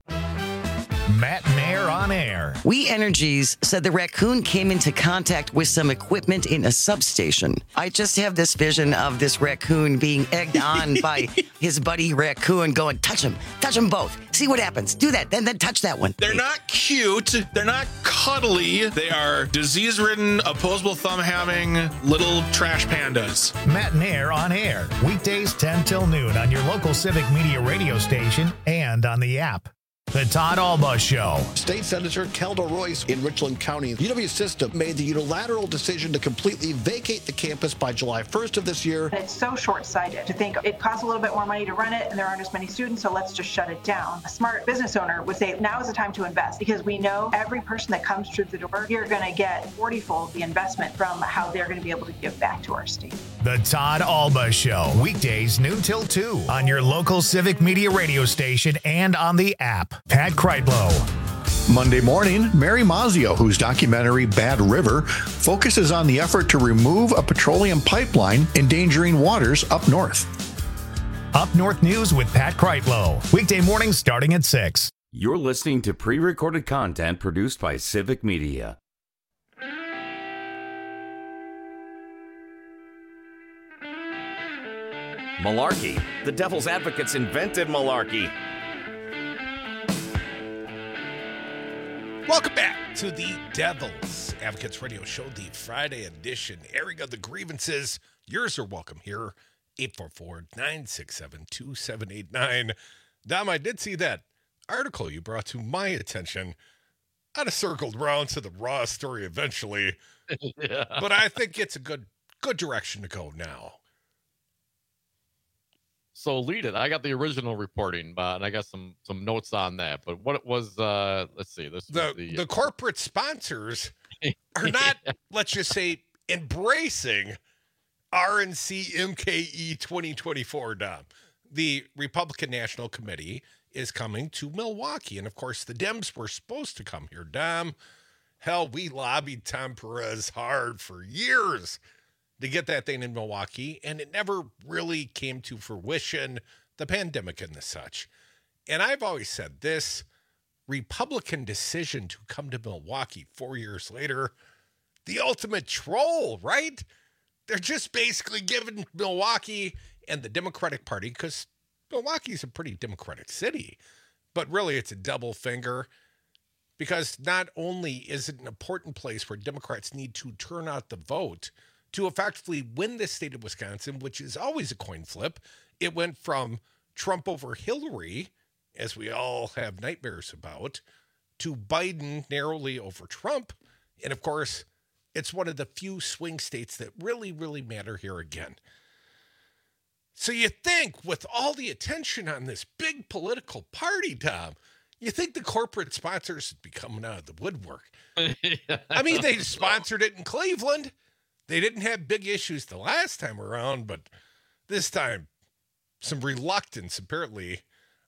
Speaker 1: Matt and Air on air.
Speaker 25: We Energies said the raccoon came into contact with some equipment in a substation. I just have this vision of this raccoon being egged on by his buddy raccoon going, touch him, touch them both. See what happens. Do that, then then touch that one.
Speaker 26: They're not cute. They're not cuddly. They are disease-ridden, opposable thumb-having little trash pandas.
Speaker 1: Matt and Air on air. Weekdays ten till noon on your local Civic Media radio station and on the app. The Todd Alba Show.
Speaker 16: State Senator Kelda Royce in Richland County. U W System made the unilateral decision to completely vacate the campus by July first of this year.
Speaker 27: It's so short-sighted to think it costs a little bit more money to run it and there aren't as many students, so let's just shut it down. A smart business owner would say now is the time to invest because we know every person that comes through the door, you're going to get forty-fold the investment from how they're going to be able to give back to our state.
Speaker 1: The Todd Alba Show. Weekdays noon till two on your local Civic Media radio station and on the app. Pat Kreitlow.
Speaker 28: Monday morning, Mary Mazio, whose documentary Bad River focuses on the effort to remove a petroleum pipeline endangering waters up north.
Speaker 1: Up North News with Pat Kreitlow. Weekday mornings starting at six.
Speaker 17: You're listening to pre-recorded content produced by Civic Media.
Speaker 23: Malarkey. The Devil's Advocates invented malarkey.
Speaker 18: Welcome back to the Devil's Advocates Radio Show, the Friday edition, airing of the grievances. Yours are welcome here, eight four four, nine six seven, two seven eight nine. Dom, I did see that article you brought to my attention. I'd have circled around to the Raw story eventually, yeah. But I think it's a good good direction to go now.
Speaker 19: So lead it. I got the original reporting, uh, and I got some some notes on that. But what it was, uh, let's see. This
Speaker 18: the
Speaker 19: the,
Speaker 18: the corporate sponsors are not, yeah. let's just say, embracing R N C M K E twenty twenty-four. Dom, the Republican National Committee is coming to Milwaukee, and of course, the Dems were supposed to come here. Dom, Hell, we lobbied Tom Perez hard for years to get that thing in Milwaukee, and it never really came to fruition, the pandemic and the such. And I've always said this Republican decision to come to Milwaukee four years later, the ultimate troll, right? They're just basically giving Milwaukee and the Democratic Party, because Milwaukee's a pretty Democratic city, but really it's a double finger, because not only is it an important place where Democrats need to turn out the vote to effectively win the state of Wisconsin, which is always a coin flip. It went from Trump over Hillary, as we all have nightmares about, to Biden narrowly over Trump. And of course, it's one of the few swing states that really, really matter here again. So you think with all the attention on this big political party, Tom, you think the corporate sponsors would be coming out of the woodwork. yeah, I mean, they sponsored it in Cleveland. They didn't have big issues the last time around, but this time, some reluctance, apparently.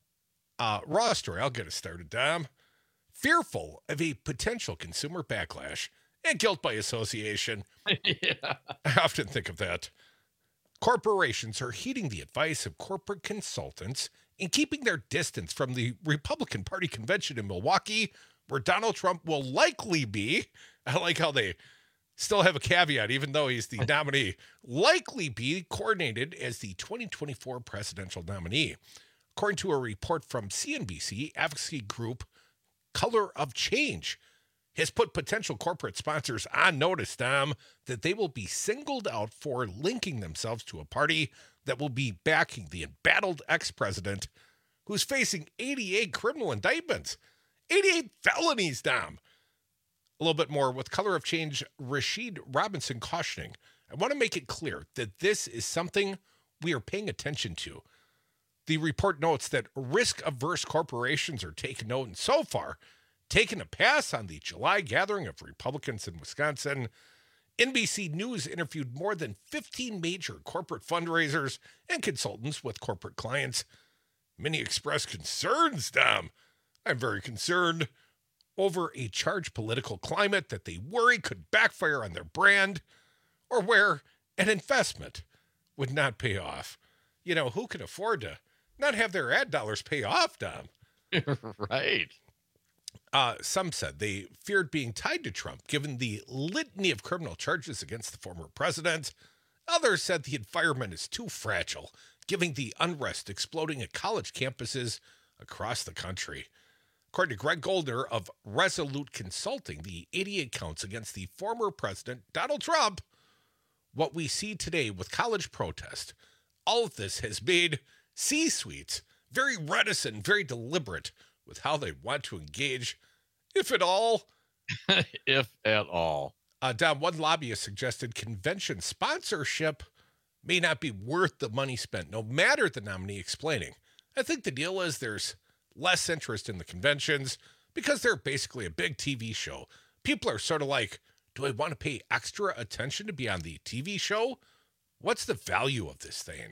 Speaker 18: Uh, raw story, I'll get us started, Dom. Fearful of a potential consumer backlash and guilt by association. yeah. I often think of that. Corporations are heeding the advice of corporate consultants in keeping their distance from the Republican Party convention in Milwaukee, where Donald Trump will likely be. I like how they still have a caveat, even though he's the nominee, likely be coordinated as the twenty twenty-four presidential nominee. According to a report from C N B C, advocacy group Color of Change has put potential corporate sponsors on notice, Dom, that they will be singled out for linking themselves to a party that will be backing the embattled ex-president who's facing eighty-eight criminal indictments, eighty-eight felonies, Dom. A little bit more with Color of Change, Rashid Robinson cautioning, I want to make it clear that this is something we are paying attention to. The report notes that risk-averse corporations are taking note, and so far, taking a pass on the July gathering of Republicans in Wisconsin. N B C News interviewed more than fifteen major corporate fundraisers and consultants with corporate clients. Many expressed concerns, Dom. I'm very concerned over a charged political climate that they worry could backfire on their brand, or where an investment would not pay off. You know, who can afford to not have their ad dollars pay off, Dom?
Speaker 19: right.
Speaker 18: Uh, some said they feared being tied to Trump, given the litany of criminal charges against the former president. Others said the environment is too fragile, given the unrest exploding at college campuses across the country. According to Greg Goldner of Resolute Consulting, the eighty-eight counts against the former president, Donald Trump, what we see today with college protest, all of this has made C-suites very reticent, very deliberate with how they want to engage, if at all.
Speaker 19: if at all.
Speaker 18: Uh, Don, one lobbyist suggested convention sponsorship may not be worth the money spent, no matter the nominee explaining. I think the deal is there's less interest in the conventions because they're basically a big T V show. People are sort of like, do I want to pay extra attention to be on the T V show? What's the value of this thing?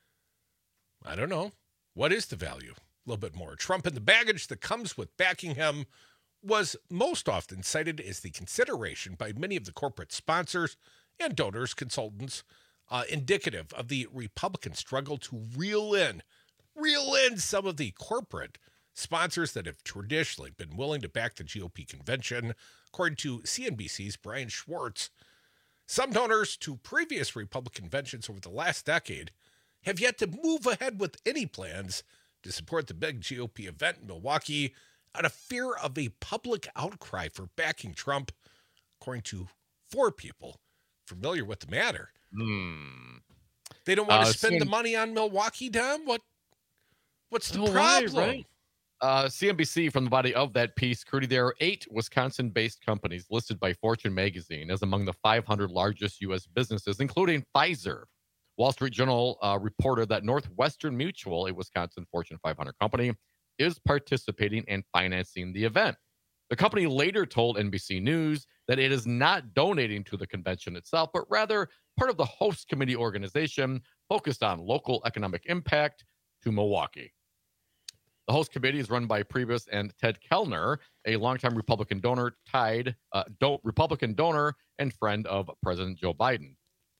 Speaker 18: I don't know. What is the value? A little bit more. Trump and the baggage that comes with backing him was most often cited as the consideration by many of the corporate sponsors and donors, consultants, uh, indicative of the Republican struggle to reel in, reel in some of the corporate sponsors that have traditionally been willing to back the G O P convention. According to C N B C's Brian Schwartz, some donors to previous Republican conventions over the last decade have yet to move ahead with any plans to support the big G O P event in Milwaukee out of fear of a public outcry for backing Trump, according to four people familiar with the matter.
Speaker 19: Hmm.
Speaker 18: They don't want to
Speaker 19: Uh,
Speaker 18: spend
Speaker 19: C N-
Speaker 18: the money on Milwaukee, Dom? What? What's the
Speaker 19: Oh, right,
Speaker 18: problem?
Speaker 19: right. Uh, C N B C, from the body of that piece, Crudy, there are eight Wisconsin-based companies listed by Fortune magazine as among the five hundred largest U S businesses, including Pfizer. Wall Street Journal uh, reported that Northwestern Mutual, a Wisconsin Fortune five hundred company, is participating and financing the event. The company later told N B C News that it is not donating to the convention itself, but rather part of the host committee organization focused on local economic impact to Milwaukee. The host committee is run by Priebus and Ted Kellner, a longtime Republican donor, tied uh, do- Republican donor and friend of President Joe Biden.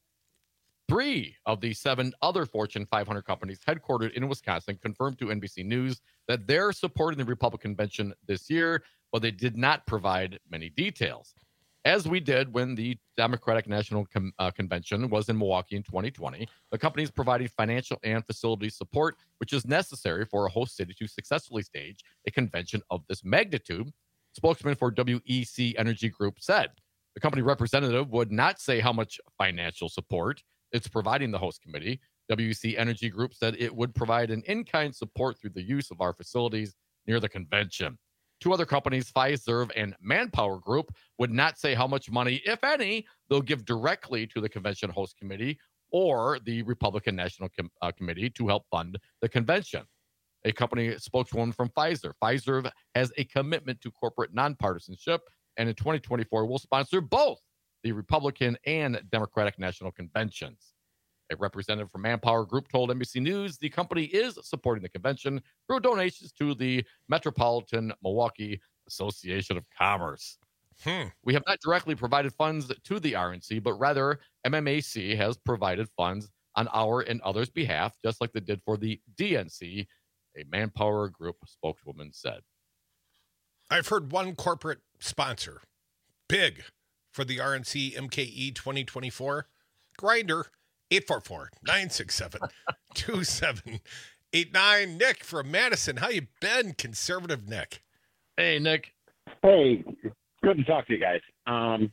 Speaker 19: Three of the seven other Fortune five hundred companies headquartered in Wisconsin confirmed to N B C News that they're supporting the Republican convention this year, but they did not provide many details. As we did when the Democratic National Com- uh, Convention was in Milwaukee in twenty twenty, the company is providing financial and facility support, which is necessary for a host city to successfully stage a convention of this magnitude. Spokesman for W E C Energy Group said the company representative would not say how much financial support it's providing the host committee. W E C Energy Group said it would provide an in-kind support through the use of our facilities near the convention. Two other companies, Fiserv and Manpower Group, would not say how much money, if any, they'll give directly to the convention host committee or the Republican National Com- uh, Committee to help fund the convention. A company spokeswoman from Pfizer. Fiserv has a commitment to corporate nonpartisanship, and in twenty twenty-four will sponsor both the Republican and Democratic National Conventions. A representative from Manpower Group told N B C News the company is supporting the convention through donations to the Metropolitan Milwaukee Association of Commerce.
Speaker 18: Hmm.
Speaker 19: We have not directly provided funds to the R N C, but rather M M A C has provided funds on our and others' behalf, just like they did for the D N C, a Manpower Group spokeswoman said.
Speaker 18: I've heard one corporate sponsor, big, for the R N C M K E twenty twenty-four, Grindr. eight four four, nine six seven, two seven eight nine. Nick from Madison. How you been, conservative Nick?
Speaker 19: Hey, Nick.
Speaker 10: Hey, good to talk to you guys. Um,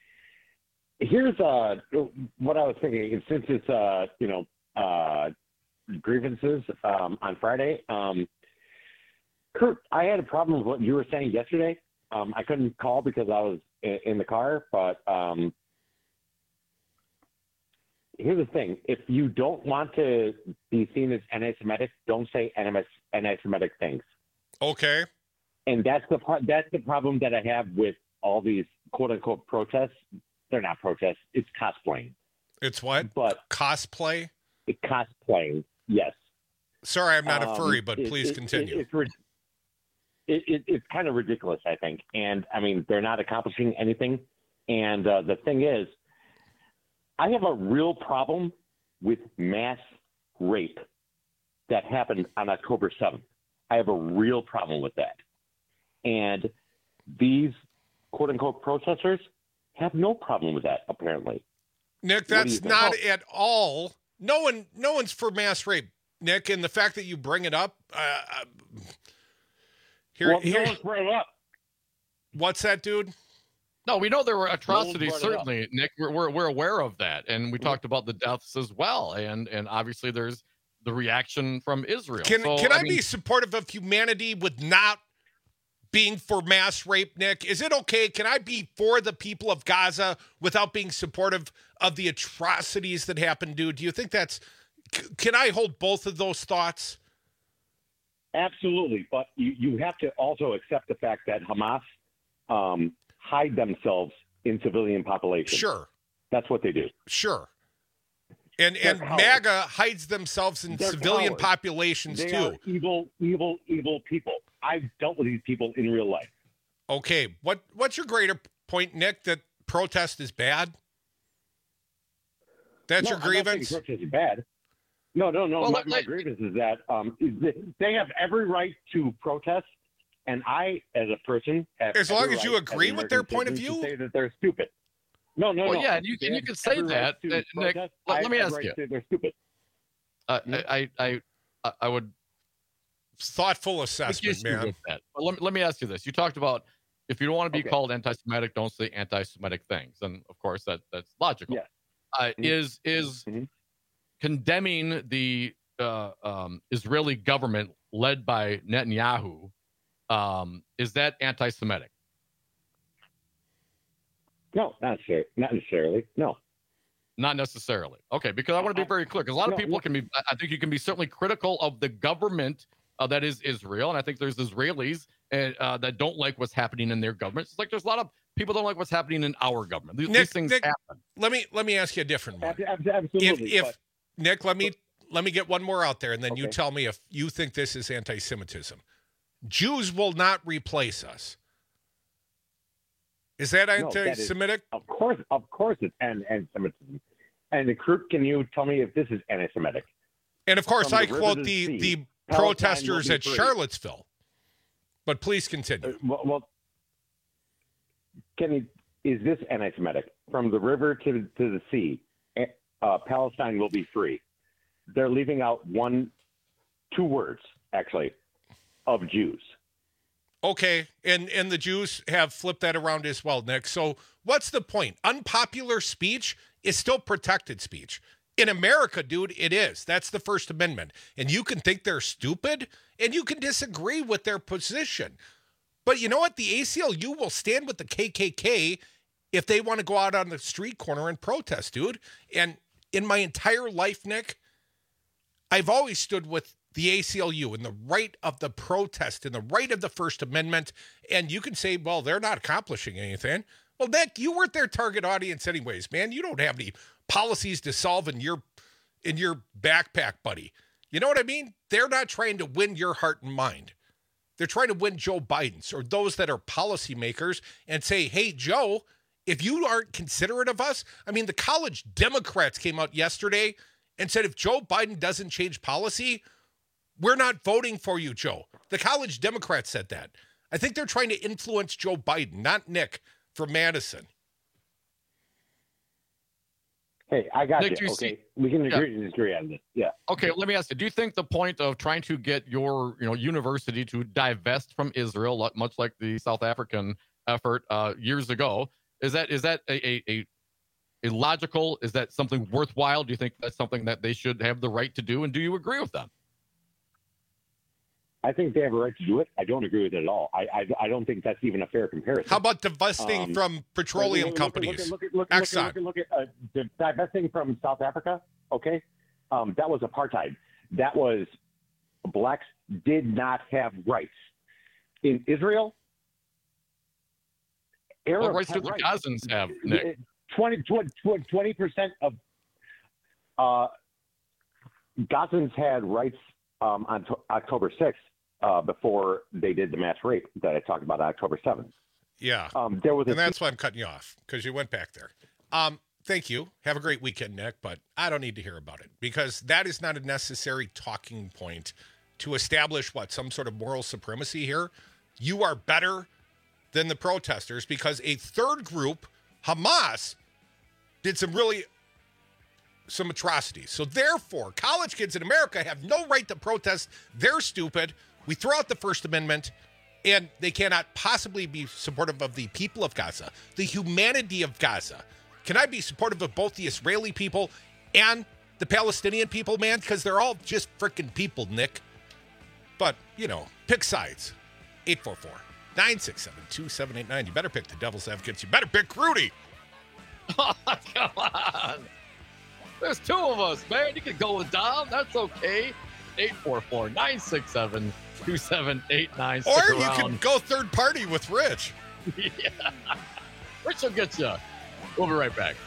Speaker 10: here's uh, what I was thinking. Since it's, uh, you know, uh, grievances um, on Friday, um, Kurt, I had a problem with what you were saying yesterday. Um, I couldn't call because I was in, in the car, but um, here's the thing. If you don't want to be seen as anti-Semitic, don't say anti-Semitic things.
Speaker 18: Okay.
Speaker 10: And that's the part, that's the problem that I have with all these quote-unquote protests. They're not protests. It's cosplaying.
Speaker 18: It's what?
Speaker 10: But
Speaker 18: cosplay?
Speaker 10: It, cosplaying, yes.
Speaker 18: Sorry, I'm not a furry,
Speaker 10: um,
Speaker 18: but
Speaker 10: it,
Speaker 18: please
Speaker 10: it,
Speaker 18: continue.
Speaker 10: It, it's, it, it, it's kind of ridiculous, I think. And, I mean, they're not accomplishing anything. And uh, the thing is, I have a real problem with mass rape that happened on October seventh. I have a real problem with that. And these quote-unquote protesters have no problem with that, apparently.
Speaker 18: Nick, that's not at all. No one, no one's for mass rape, Nick. And the fact that you bring it up, uh, here,
Speaker 10: well,
Speaker 18: here,
Speaker 10: no one's brought it up.
Speaker 18: What's that, dude?
Speaker 19: No, we know there were atrocities,
Speaker 10: no
Speaker 19: certainly, Nick. We're, we're we're aware of that, and we talked about the deaths as well, and and obviously there's the reaction from Israel.
Speaker 18: Can
Speaker 19: so,
Speaker 18: can I,
Speaker 19: I mean,
Speaker 18: be supportive of humanity with not being for mass rape, Nick? Is it okay? Can I be for the people of Gaza without being supportive of the atrocities that happened, dude? Do you think that's? Can I hold both of those thoughts?
Speaker 10: Absolutely, but you you have to also accept the fact that Hamas Um, hide themselves in civilian populations.
Speaker 18: Sure.
Speaker 10: That's what they do.
Speaker 18: Sure. And
Speaker 10: They're
Speaker 18: and
Speaker 10: cowards.
Speaker 18: MAGA hides themselves in
Speaker 10: They're
Speaker 18: civilian
Speaker 10: cowards.
Speaker 18: populations
Speaker 10: They
Speaker 18: too.
Speaker 10: are evil, evil, evil people. I've dealt with these people in real life.
Speaker 18: Okay. What what's your greater point, Nick, that protest is bad? That's
Speaker 10: No,
Speaker 18: your
Speaker 10: I'm not saying
Speaker 18: grievance?
Speaker 10: protest is bad. No, no, no.
Speaker 18: Well,
Speaker 10: my,
Speaker 18: let-
Speaker 10: my
Speaker 18: let-
Speaker 10: grievance is that um, is that they have every right to protest, and I, as a person, have
Speaker 18: As long
Speaker 10: every
Speaker 18: as you
Speaker 10: right
Speaker 18: agree
Speaker 10: an
Speaker 18: with their
Speaker 10: American
Speaker 18: point of
Speaker 10: citizen to
Speaker 18: view?
Speaker 10: say that they're stupid. No, no,
Speaker 19: well,
Speaker 10: no.
Speaker 19: yeah, and you
Speaker 10: They
Speaker 19: can you
Speaker 10: have
Speaker 19: can say
Speaker 10: every
Speaker 19: that,
Speaker 10: right to
Speaker 19: uh, Nick.
Speaker 10: protest.
Speaker 19: Let,
Speaker 10: I
Speaker 19: let me
Speaker 10: have
Speaker 19: ask
Speaker 10: right
Speaker 19: you.
Speaker 10: to say they're stupid.
Speaker 19: Uh, I, I I I would
Speaker 18: thoughtful
Speaker 19: take
Speaker 18: assessment,
Speaker 19: issue
Speaker 18: man.
Speaker 19: with that. But let me let me ask you this: you talked about if you don't want to be
Speaker 10: Okay.
Speaker 19: called anti-Semitic, don't say anti-Semitic things, and of course that that's logical.
Speaker 10: Yeah.
Speaker 19: Uh,
Speaker 10: Mhm.
Speaker 19: Is is
Speaker 10: Mm-hmm.
Speaker 19: condemning the uh, um, Israeli government led by Netanyahu, um, is that anti-Semitic?
Speaker 10: No, not necessarily. Not necessarily. No.
Speaker 19: Not necessarily. Okay, because I want to be very clear, because a lot of
Speaker 10: No,
Speaker 19: people
Speaker 10: no.
Speaker 19: can be, I think you can be certainly critical of the government uh, that is Israel, and I think there's Israelis uh, uh, that don't like what's happening in their government. It's like there's a lot of people don't like what's happening in our government. These,
Speaker 18: Nick,
Speaker 19: these things
Speaker 18: Nick,
Speaker 19: happen.
Speaker 18: Let me let me ask you a different one.
Speaker 10: Ab- ab- Absolutely.
Speaker 18: If if
Speaker 10: but-
Speaker 18: Nick, let me let me get one more out there, and then
Speaker 10: Okay.
Speaker 18: you tell me if you think this is anti-Semitism. Jews will not replace us. Is that
Speaker 10: No, that is-
Speaker 18: anti-Semitic?
Speaker 10: of course, of course, it's an- anti-Semitism. And the Kurt, can you tell me if this is anti-Semitic?
Speaker 18: And of course,
Speaker 10: From
Speaker 18: I
Speaker 10: the river
Speaker 18: quote
Speaker 10: to
Speaker 18: the,
Speaker 10: sea,
Speaker 18: the
Speaker 10: Palestine
Speaker 18: protesters
Speaker 10: will be
Speaker 18: at
Speaker 10: free.
Speaker 18: Charlottesville. But please continue.
Speaker 10: Uh, well, well, can you, is this anti-Semitic? From the river to, to the sea, eh, uh, Palestine will be free. They're leaving out one, two words, actually, of Jews.
Speaker 18: Okay, and and the Jews have flipped that around as well, Nick. So what's the point? Unpopular speech is still protected speech. In America, dude, it is. That's the First Amendment. And you can think they're stupid, and you can disagree with their position. But you know what? The A C L U will stand with the K K K if they want to go out on the street corner and protest, dude. And in my entire life, Nick, I've always stood with the A C L U and the right of the protest and the right of the First Amendment. And you can say, well, they're not accomplishing anything. Well, Nick, you weren't their target audience anyways, man. You don't have any policies to solve in your in your backpack, buddy. You know what I mean? They're not trying to win your heart and mind. They're trying to win Joe Biden's or those that are policymakers and say, hey, Joe, if you aren't considerate of us, I mean, the college Democrats came out yesterday and said, if Joe Biden doesn't change policy, we're not voting for you, Joe. The college Democrats said that. I think they're trying to influence Joe Biden, not Nick from Madison.
Speaker 10: Hey, I got
Speaker 19: Nick,
Speaker 10: you.
Speaker 19: do you
Speaker 10: Okay,
Speaker 19: see-
Speaker 10: we can
Speaker 19: Yeah.
Speaker 10: agree to disagree on this. Yeah.
Speaker 19: Okay, let me ask you: do you think the point of trying to get your, you know, university to divest from Israel, like- much like the South African effort uh, years ago, is that is that a, a a a logical? Is that something worthwhile? Do you think that's something that they should have the right to do? And do you agree with them?
Speaker 10: I think they have a right to do it. I don't agree with it at all. I I, I don't think that's even a fair comparison.
Speaker 18: How about divesting
Speaker 10: Um,
Speaker 18: from petroleum
Speaker 10: look at-
Speaker 18: companies?
Speaker 10: Look at, look at, look at,
Speaker 18: Exxon.
Speaker 10: look at, look at, look at uh, the divesting from South Africa. Okay, um, that was apartheid. That was blacks did not have rights in Israel. Arabs
Speaker 19: What rights do
Speaker 10: have
Speaker 19: the
Speaker 10: rights.
Speaker 19: Gazans have, Nick?
Speaker 10: twenty percent of uh, Gazans had rights um, on to- October sixth uh, before they did the mass rape that I talked about on October seventh.
Speaker 18: Yeah.
Speaker 10: Um, there was a
Speaker 18: and that's why I'm cutting you off, because you went back there. Um, thank you. Have a great weekend, Nick, but I don't need to hear about it, because that is not a necessary talking point to establish what, some sort of moral supremacy here. You are better than the protesters because a third group, Hamas, did some really some atrocities. So therefore, college kids in America have no right to protest. They're stupid. We throw out the First Amendment, and they cannot possibly be supportive of the people of Gaza, the humanity of Gaza. Can I be supportive of both the Israeli people and the Palestinian people, man? Because they're all just freaking people, Nick. But, you know, pick sides. eight four four, nine six seven, two seven eight nine. You better pick the Devil's Advocates. You better pick Rudy.
Speaker 19: Oh, come on. There's two of us, man. You can go with Dom. That's okay. eight four four, nine six seven, two seven eight nine. Stick
Speaker 18: Or you
Speaker 19: around.
Speaker 18: can go third party with Rich.
Speaker 19: Yeah. Rich will get you. We'll be right back.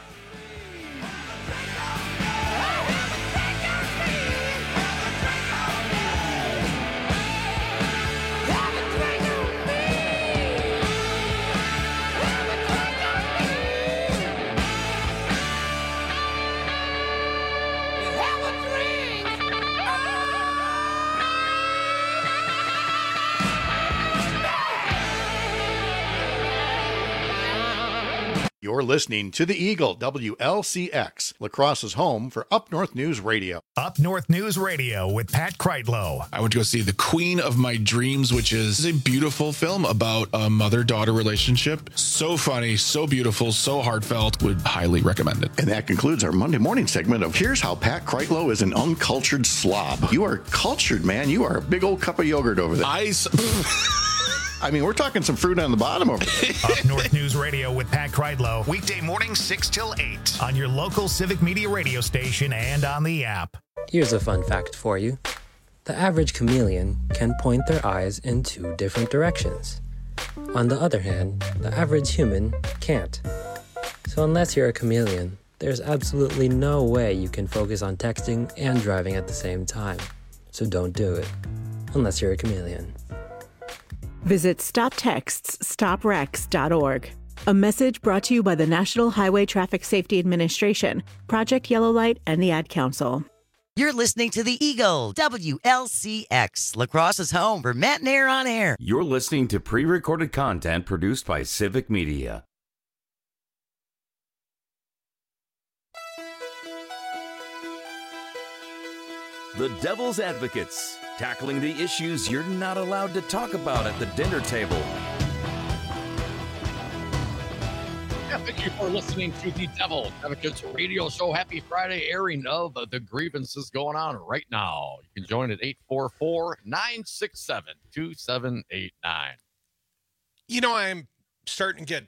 Speaker 28: You're listening to the Eagle, W L C X, La Crosse's home for Up North News Radio.
Speaker 1: Up North News Radio with Pat Kreitlow.
Speaker 26: I went to go see The Queen of My Dreams, which is a beautiful film about a mother-daughter relationship. So funny, so beautiful, so heartfelt. Would highly recommend it.
Speaker 28: And that concludes our Monday morning segment of Here's How Pat Kreitlow is an Uncultured Slob. You are cultured, man. You are a big old cup of yogurt over there.
Speaker 26: I...
Speaker 28: I mean, we're talking some fruit on the bottom over there.
Speaker 1: Up North News Radio with Pat Kreitlow. Weekday mornings six till eight on your local Civic Media radio station and on the app.
Speaker 3: Here's a fun fact for you. The average chameleon can point their eyes in two different directions. On the other hand, the average human can't. So unless you're a chameleon, There's absolutely no way you can focus on texting and driving at the same time. So don't do it. Unless you're a chameleon.
Speaker 5: Visit stop texts stop wrecks dot org. A message brought to you by the National Highway Traffic Safety Administration, Project Yellow Light, and the Ad Council.
Speaker 25: You're listening to the Eagle, W L C X, La Crosse's home for Matt and Air on Air.
Speaker 17: You're listening to pre-recorded content produced by Civic Media. The Devil's Advocates, tackling the issues you're not allowed to talk about at the dinner table.
Speaker 19: Yeah, thank you for listening to the Devil's Advocates radio show. Happy Friday, airing of the grievances going on right now. You can join at eight four four, nine six seven, two seven eight nine.
Speaker 18: You know, I'm starting to get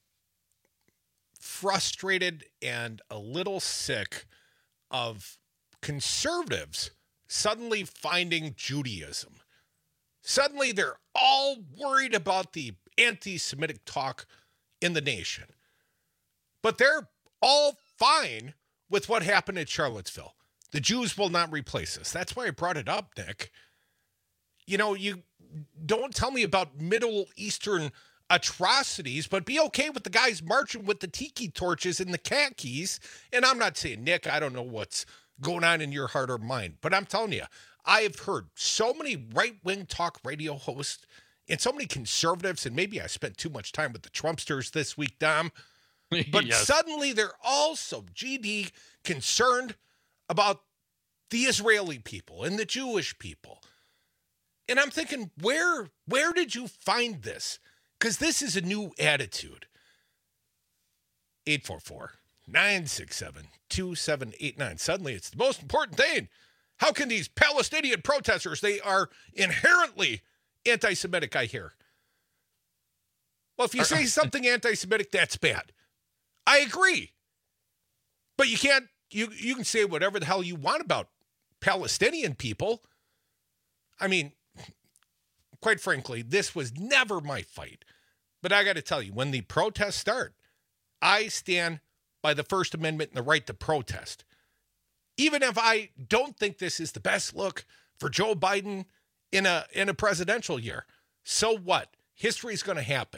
Speaker 18: frustrated and a little sick of conservatives suddenly finding Judaism. Suddenly they're all worried about the anti-Semitic talk in the nation. But they're all fine with what happened at Charlottesville. The Jews will not replace us. That's why I brought it up, Nick. You know, you don't tell me about Middle Eastern atrocities, but be okay with the guys marching with the tiki torches and the khakis. And I'm not saying, Nick, I don't know what's going on in your heart or mind, but I'm telling you, I have heard so many right-wing talk radio hosts and so many conservatives, and maybe I spent too much time with the Trumpsters this week, Dom, but yes. Suddenly they're also, G D, concerned about the Israeli people and the Jewish people. And I'm thinking, where, where did you find this? Because this is a new attitude. eight four four, nine six seven, two seven eight nine. Suddenly, it's the most important thing. How can these Palestinian protesters, they are inherently anti-Semitic, I hear. Well, if you say something anti-Semitic, that's bad. I agree. But you can't, you, you can say whatever the hell you want about Palestinian people. I mean, quite frankly, this was never my fight. But I got to tell you, when the protests start, I stand by the First Amendment and the right to protest. Even if I don't think this is the best look for Joe Biden in a in a presidential year. So what? History is going to happen.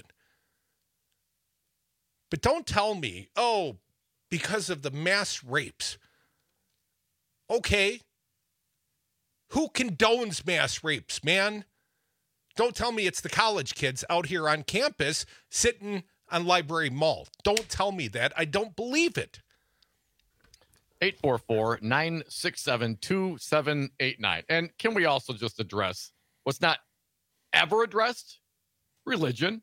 Speaker 18: But don't tell me, oh, because of the mass rapes. Okay. Who condones mass rapes, man? Don't tell me it's the college kids out here on campus sitting on Library Mall. Don't tell me that. I don't believe it.
Speaker 19: eight four four, nine six seven, two seven eight nine. And can we also just address what's not ever addressed? Religion.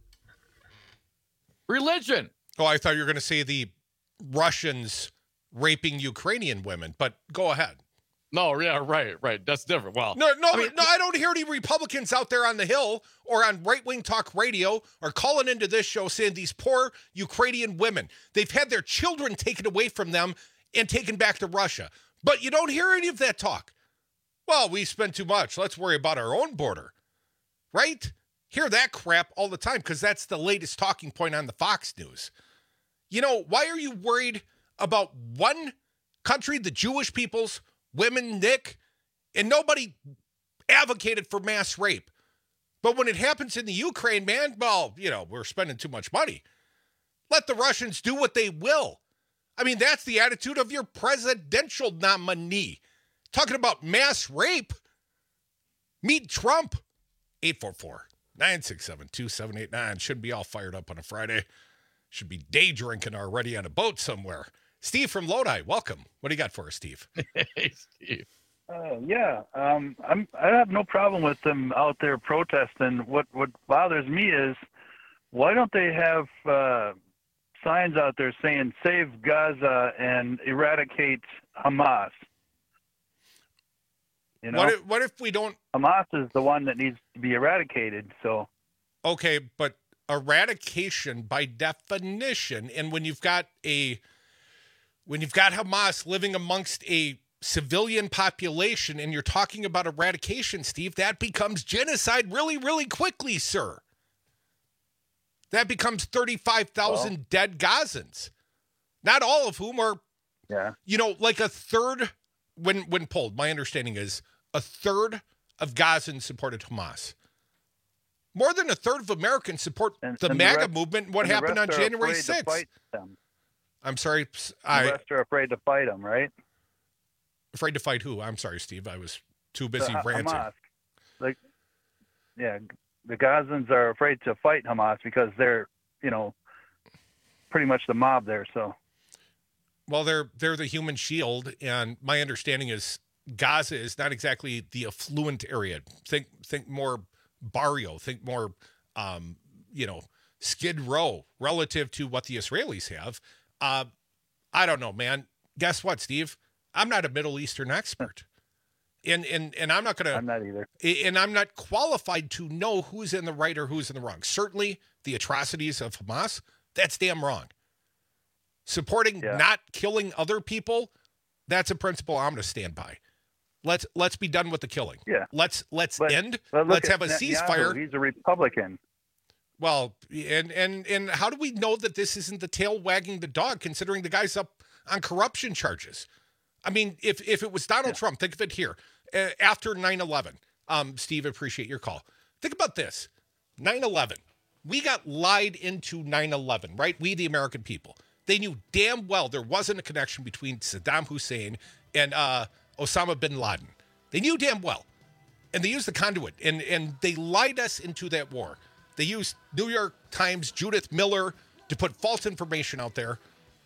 Speaker 19: Religion.
Speaker 18: Oh, I thought you were going to say the Russians raping Ukrainian women, but go ahead.
Speaker 19: No, yeah, right, right. That's different. Well,
Speaker 18: no, no,
Speaker 19: I mean,
Speaker 18: no. I don't hear any Republicans out there on the Hill or on right-wing talk radio or calling into this show saying these poor Ukrainian women, they've had their children taken away from them and taken back to Russia. But you don't hear any of that talk. Well, we spend too much. Let's worry about our own border. Right? Hear that crap all the time because that's the latest talking point on the Fox News. You know, why are you worried about one country, the Jewish people's women, Nick, and nobody advocated for mass rape? But when it happens in the Ukraine, man, well, you know, we're spending too much money. Let the Russians do what they will. I mean, that's the attitude of your presidential nominee. Talking about mass rape. Meet Trump. eight four four, nine six seven, two seven eight nine. Shouldn't be all fired up on a Friday. Should be day drinking already on a boat somewhere. Steve from Lodi, welcome. What do you got for us, Steve?
Speaker 19: Hey, Steve.
Speaker 11: Uh, yeah, um, I'm, I have no problem with them out there protesting. What what bothers me is, why don't they have uh, signs out there saying "Save Gaza" and "Eradicate Hamas"? You know,
Speaker 18: what if, what if we don't?
Speaker 11: Hamas is the one that needs to be eradicated. So,
Speaker 18: okay, but eradication by definition, and when you've got a when you've got Hamas living amongst a civilian population, and you're talking about eradication, Steve, that becomes genocide really, really quickly, sir. That becomes thirty-five thousand well, dead Gazans. not all of whom are,
Speaker 11: yeah.
Speaker 18: you know, like a third, when, when polled, my understanding is a third of Gazans supported Hamas. More than a third of Americans support
Speaker 11: and,
Speaker 18: the
Speaker 11: and
Speaker 18: MAGA
Speaker 11: the rest,
Speaker 18: movement and what
Speaker 11: and
Speaker 18: happened on January
Speaker 11: sixth.
Speaker 18: I'm sorry.
Speaker 11: The
Speaker 18: I,
Speaker 11: rest are afraid to fight them, right?
Speaker 18: Afraid to fight who? I'm sorry, Steve. I was too busy
Speaker 11: the,
Speaker 18: ranting.
Speaker 11: Hamas. Like, yeah, the Gazans are afraid to fight Hamas because they're, you know, pretty much the mob there. So,
Speaker 18: well, they're they're the human shield, and my understanding is Gaza is not exactly the affluent area. Think think more barrio. Think more, um, you know, Skid Row relative to what the Israelis have. Uh, I don't know, man. Guess what, Steve? I'm not a Middle Eastern expert. And and and I'm not going to...
Speaker 11: I'm not either.
Speaker 18: And I'm not qualified to know who's in the right or who's in the wrong. Certainly, the atrocities of Hamas, that's damn wrong. Supporting
Speaker 11: yeah.
Speaker 18: not killing other people, that's a principle I'm going to stand by. Let's let's be done with the killing.
Speaker 11: Yeah.
Speaker 18: Let's let's
Speaker 11: but,
Speaker 18: end.
Speaker 11: But
Speaker 18: let's have a
Speaker 11: Netanyahu,
Speaker 18: ceasefire.
Speaker 11: He's a Republican.
Speaker 18: Well, and and and how do we know that this isn't the tail wagging the dog, considering the guy's up on corruption charges? I mean, if if it was Donald
Speaker 11: yeah.
Speaker 18: Trump, think of it here. Uh, after nine eleven, um, Steve, appreciate your call. Think about this. nine eleven. We got lied into nine eleven, right? We, the American people. They knew damn well there wasn't a connection between Saddam Hussein and uh, Osama bin Laden. They knew damn well. And they used the conduit, and, and they lied us into that war. They used New York Times, Judith Miller, to put false information out there.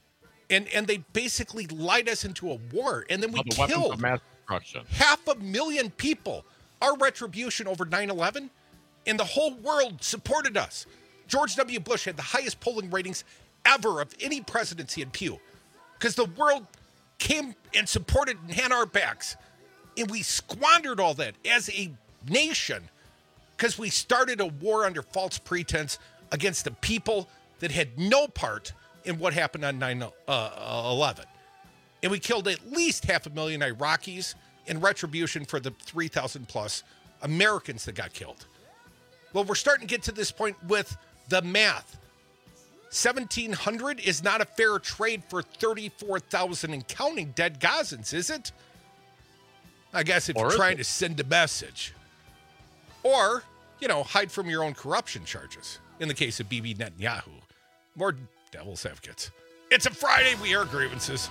Speaker 18: And and they basically lied us into a war. And then we
Speaker 19: the weapons
Speaker 18: killed
Speaker 19: of mass destruction.
Speaker 18: half a million people. Our retribution over nine eleven, and the whole world supported us. George W. Bush had the highest polling ratings ever of any presidency in Pew, because the world came and supported and had our backs. And we squandered all that as a nation because we started a war under false pretense against the people that had no part in what happened on nine eleven. And we killed at least half a million Iraqis in retribution for the three thousand plus Americans that got killed. Well, we're starting to get to this point with the math. seventeen hundred is not a fair trade for thirty-four thousand and counting dead Gazans, is it? I guess if
Speaker 19: Or
Speaker 18: you're
Speaker 19: is
Speaker 18: trying
Speaker 19: it?
Speaker 18: to send a message. Or, you know, hide from your own corruption charges. In the case of Bibi Netanyahu. More devil's advocates. It's a Friday. We air grievances.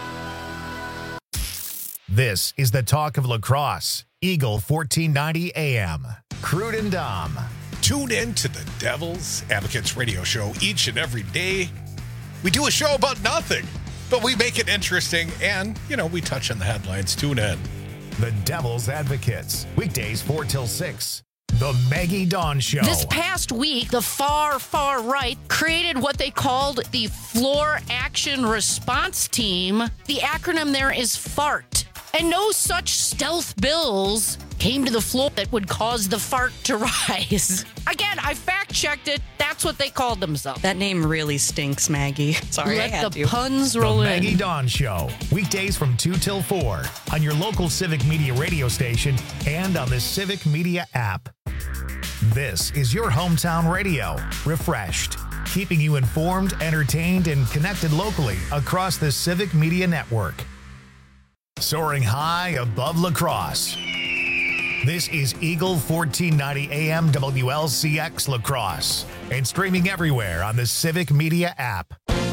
Speaker 1: This is the talk of lacrosse. Eagle fourteen ninety A M. Crude and Dom.
Speaker 18: Tune in to the Devil's Advocates radio show each and every day. We do a show about nothing, but we make it interesting, and, you know, we touch on the headlines. Tune in.
Speaker 1: The Devil's Advocates. Weekdays four till six. The Maggie Dawn Show.
Speaker 4: This past week, the far, far right created what they called the Floor Action Response Team. The acronym there is FART. And no such stealth bills came to the floor that would cause the fart to rise. Again, I fact-checked it. That's what they called themselves.
Speaker 8: That name really stinks, Maggie. Sorry,
Speaker 4: Let
Speaker 8: I had
Speaker 4: the
Speaker 8: to.
Speaker 4: puns
Speaker 1: The
Speaker 4: roll in.
Speaker 1: Maggie Dawn Show. Weekdays from two till four on your local Civic Media radio station and on the Civic Media app. This is your hometown radio. Refreshed. Keeping you informed, entertained, and connected locally across the Civic Media network. Soaring high above lacrosse. This is Eagle fourteen ninety A M W L C X Lacrosse and streaming everywhere on the Civic Media app.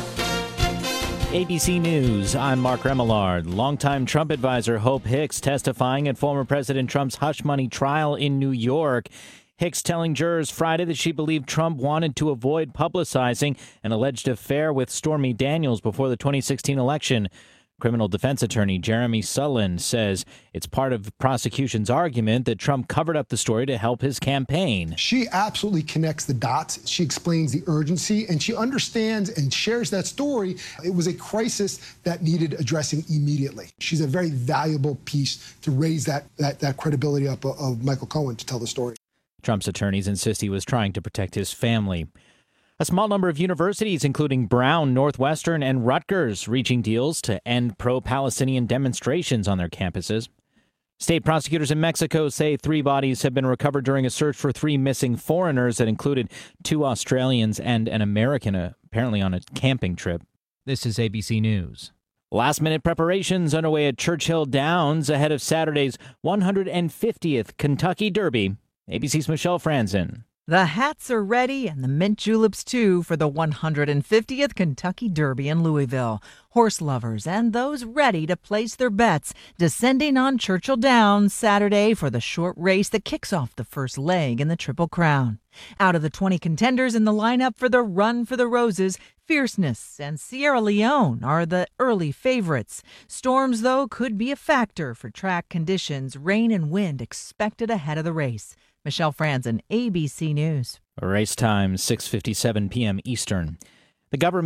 Speaker 2: A B C News, I'm Mark Remillard. Longtime Trump advisor Hope Hicks testifying at former President Trump's hush money trial in New York. Hicks telling jurors Friday that she believed Trump wanted to avoid publicizing an alleged affair with Stormy Daniels before the twenty sixteen election. Criminal defense attorney Jeremy Sullivan says it's part of the prosecution's argument that Trump covered up the story to help his campaign.
Speaker 12: She absolutely connects the dots. She explains the urgency, and she understands and shares that story. It was a crisis that needed addressing immediately. She's a very valuable piece to raise that, that, that credibility up of, of Michael Cohen to tell the story.
Speaker 2: Trump's attorneys insist he was trying to protect his family. A small number of universities, including Brown, Northwestern, and Rutgers, reaching deals to end pro-Palestinian demonstrations on their campuses. State prosecutors in Mexico say three bodies have been recovered during a search for three missing foreigners that included two Australians and an American, uh, apparently on a camping trip.
Speaker 6: This is A B C News.
Speaker 2: Last-minute preparations underway at Churchill Downs ahead of Saturday's one hundred fiftieth Kentucky Derby. A B C's Michelle Franzen.
Speaker 7: The hats are ready and the mint juleps, too, for the one hundred fiftieth Kentucky Derby in Louisville. Horse lovers and those ready to place their bets descending on Churchill Downs Saturday for the short race that kicks off the first leg in the Triple Crown. Out of the twenty contenders in the lineup for the Run for the Roses, Fierceness and Sierra Leone are the early favorites. Storms, though, could be a factor for track conditions, rain and wind expected ahead of the race. Michelle Franzen, A B C News.
Speaker 2: Race time, six fifty-seven p.m. Eastern. The government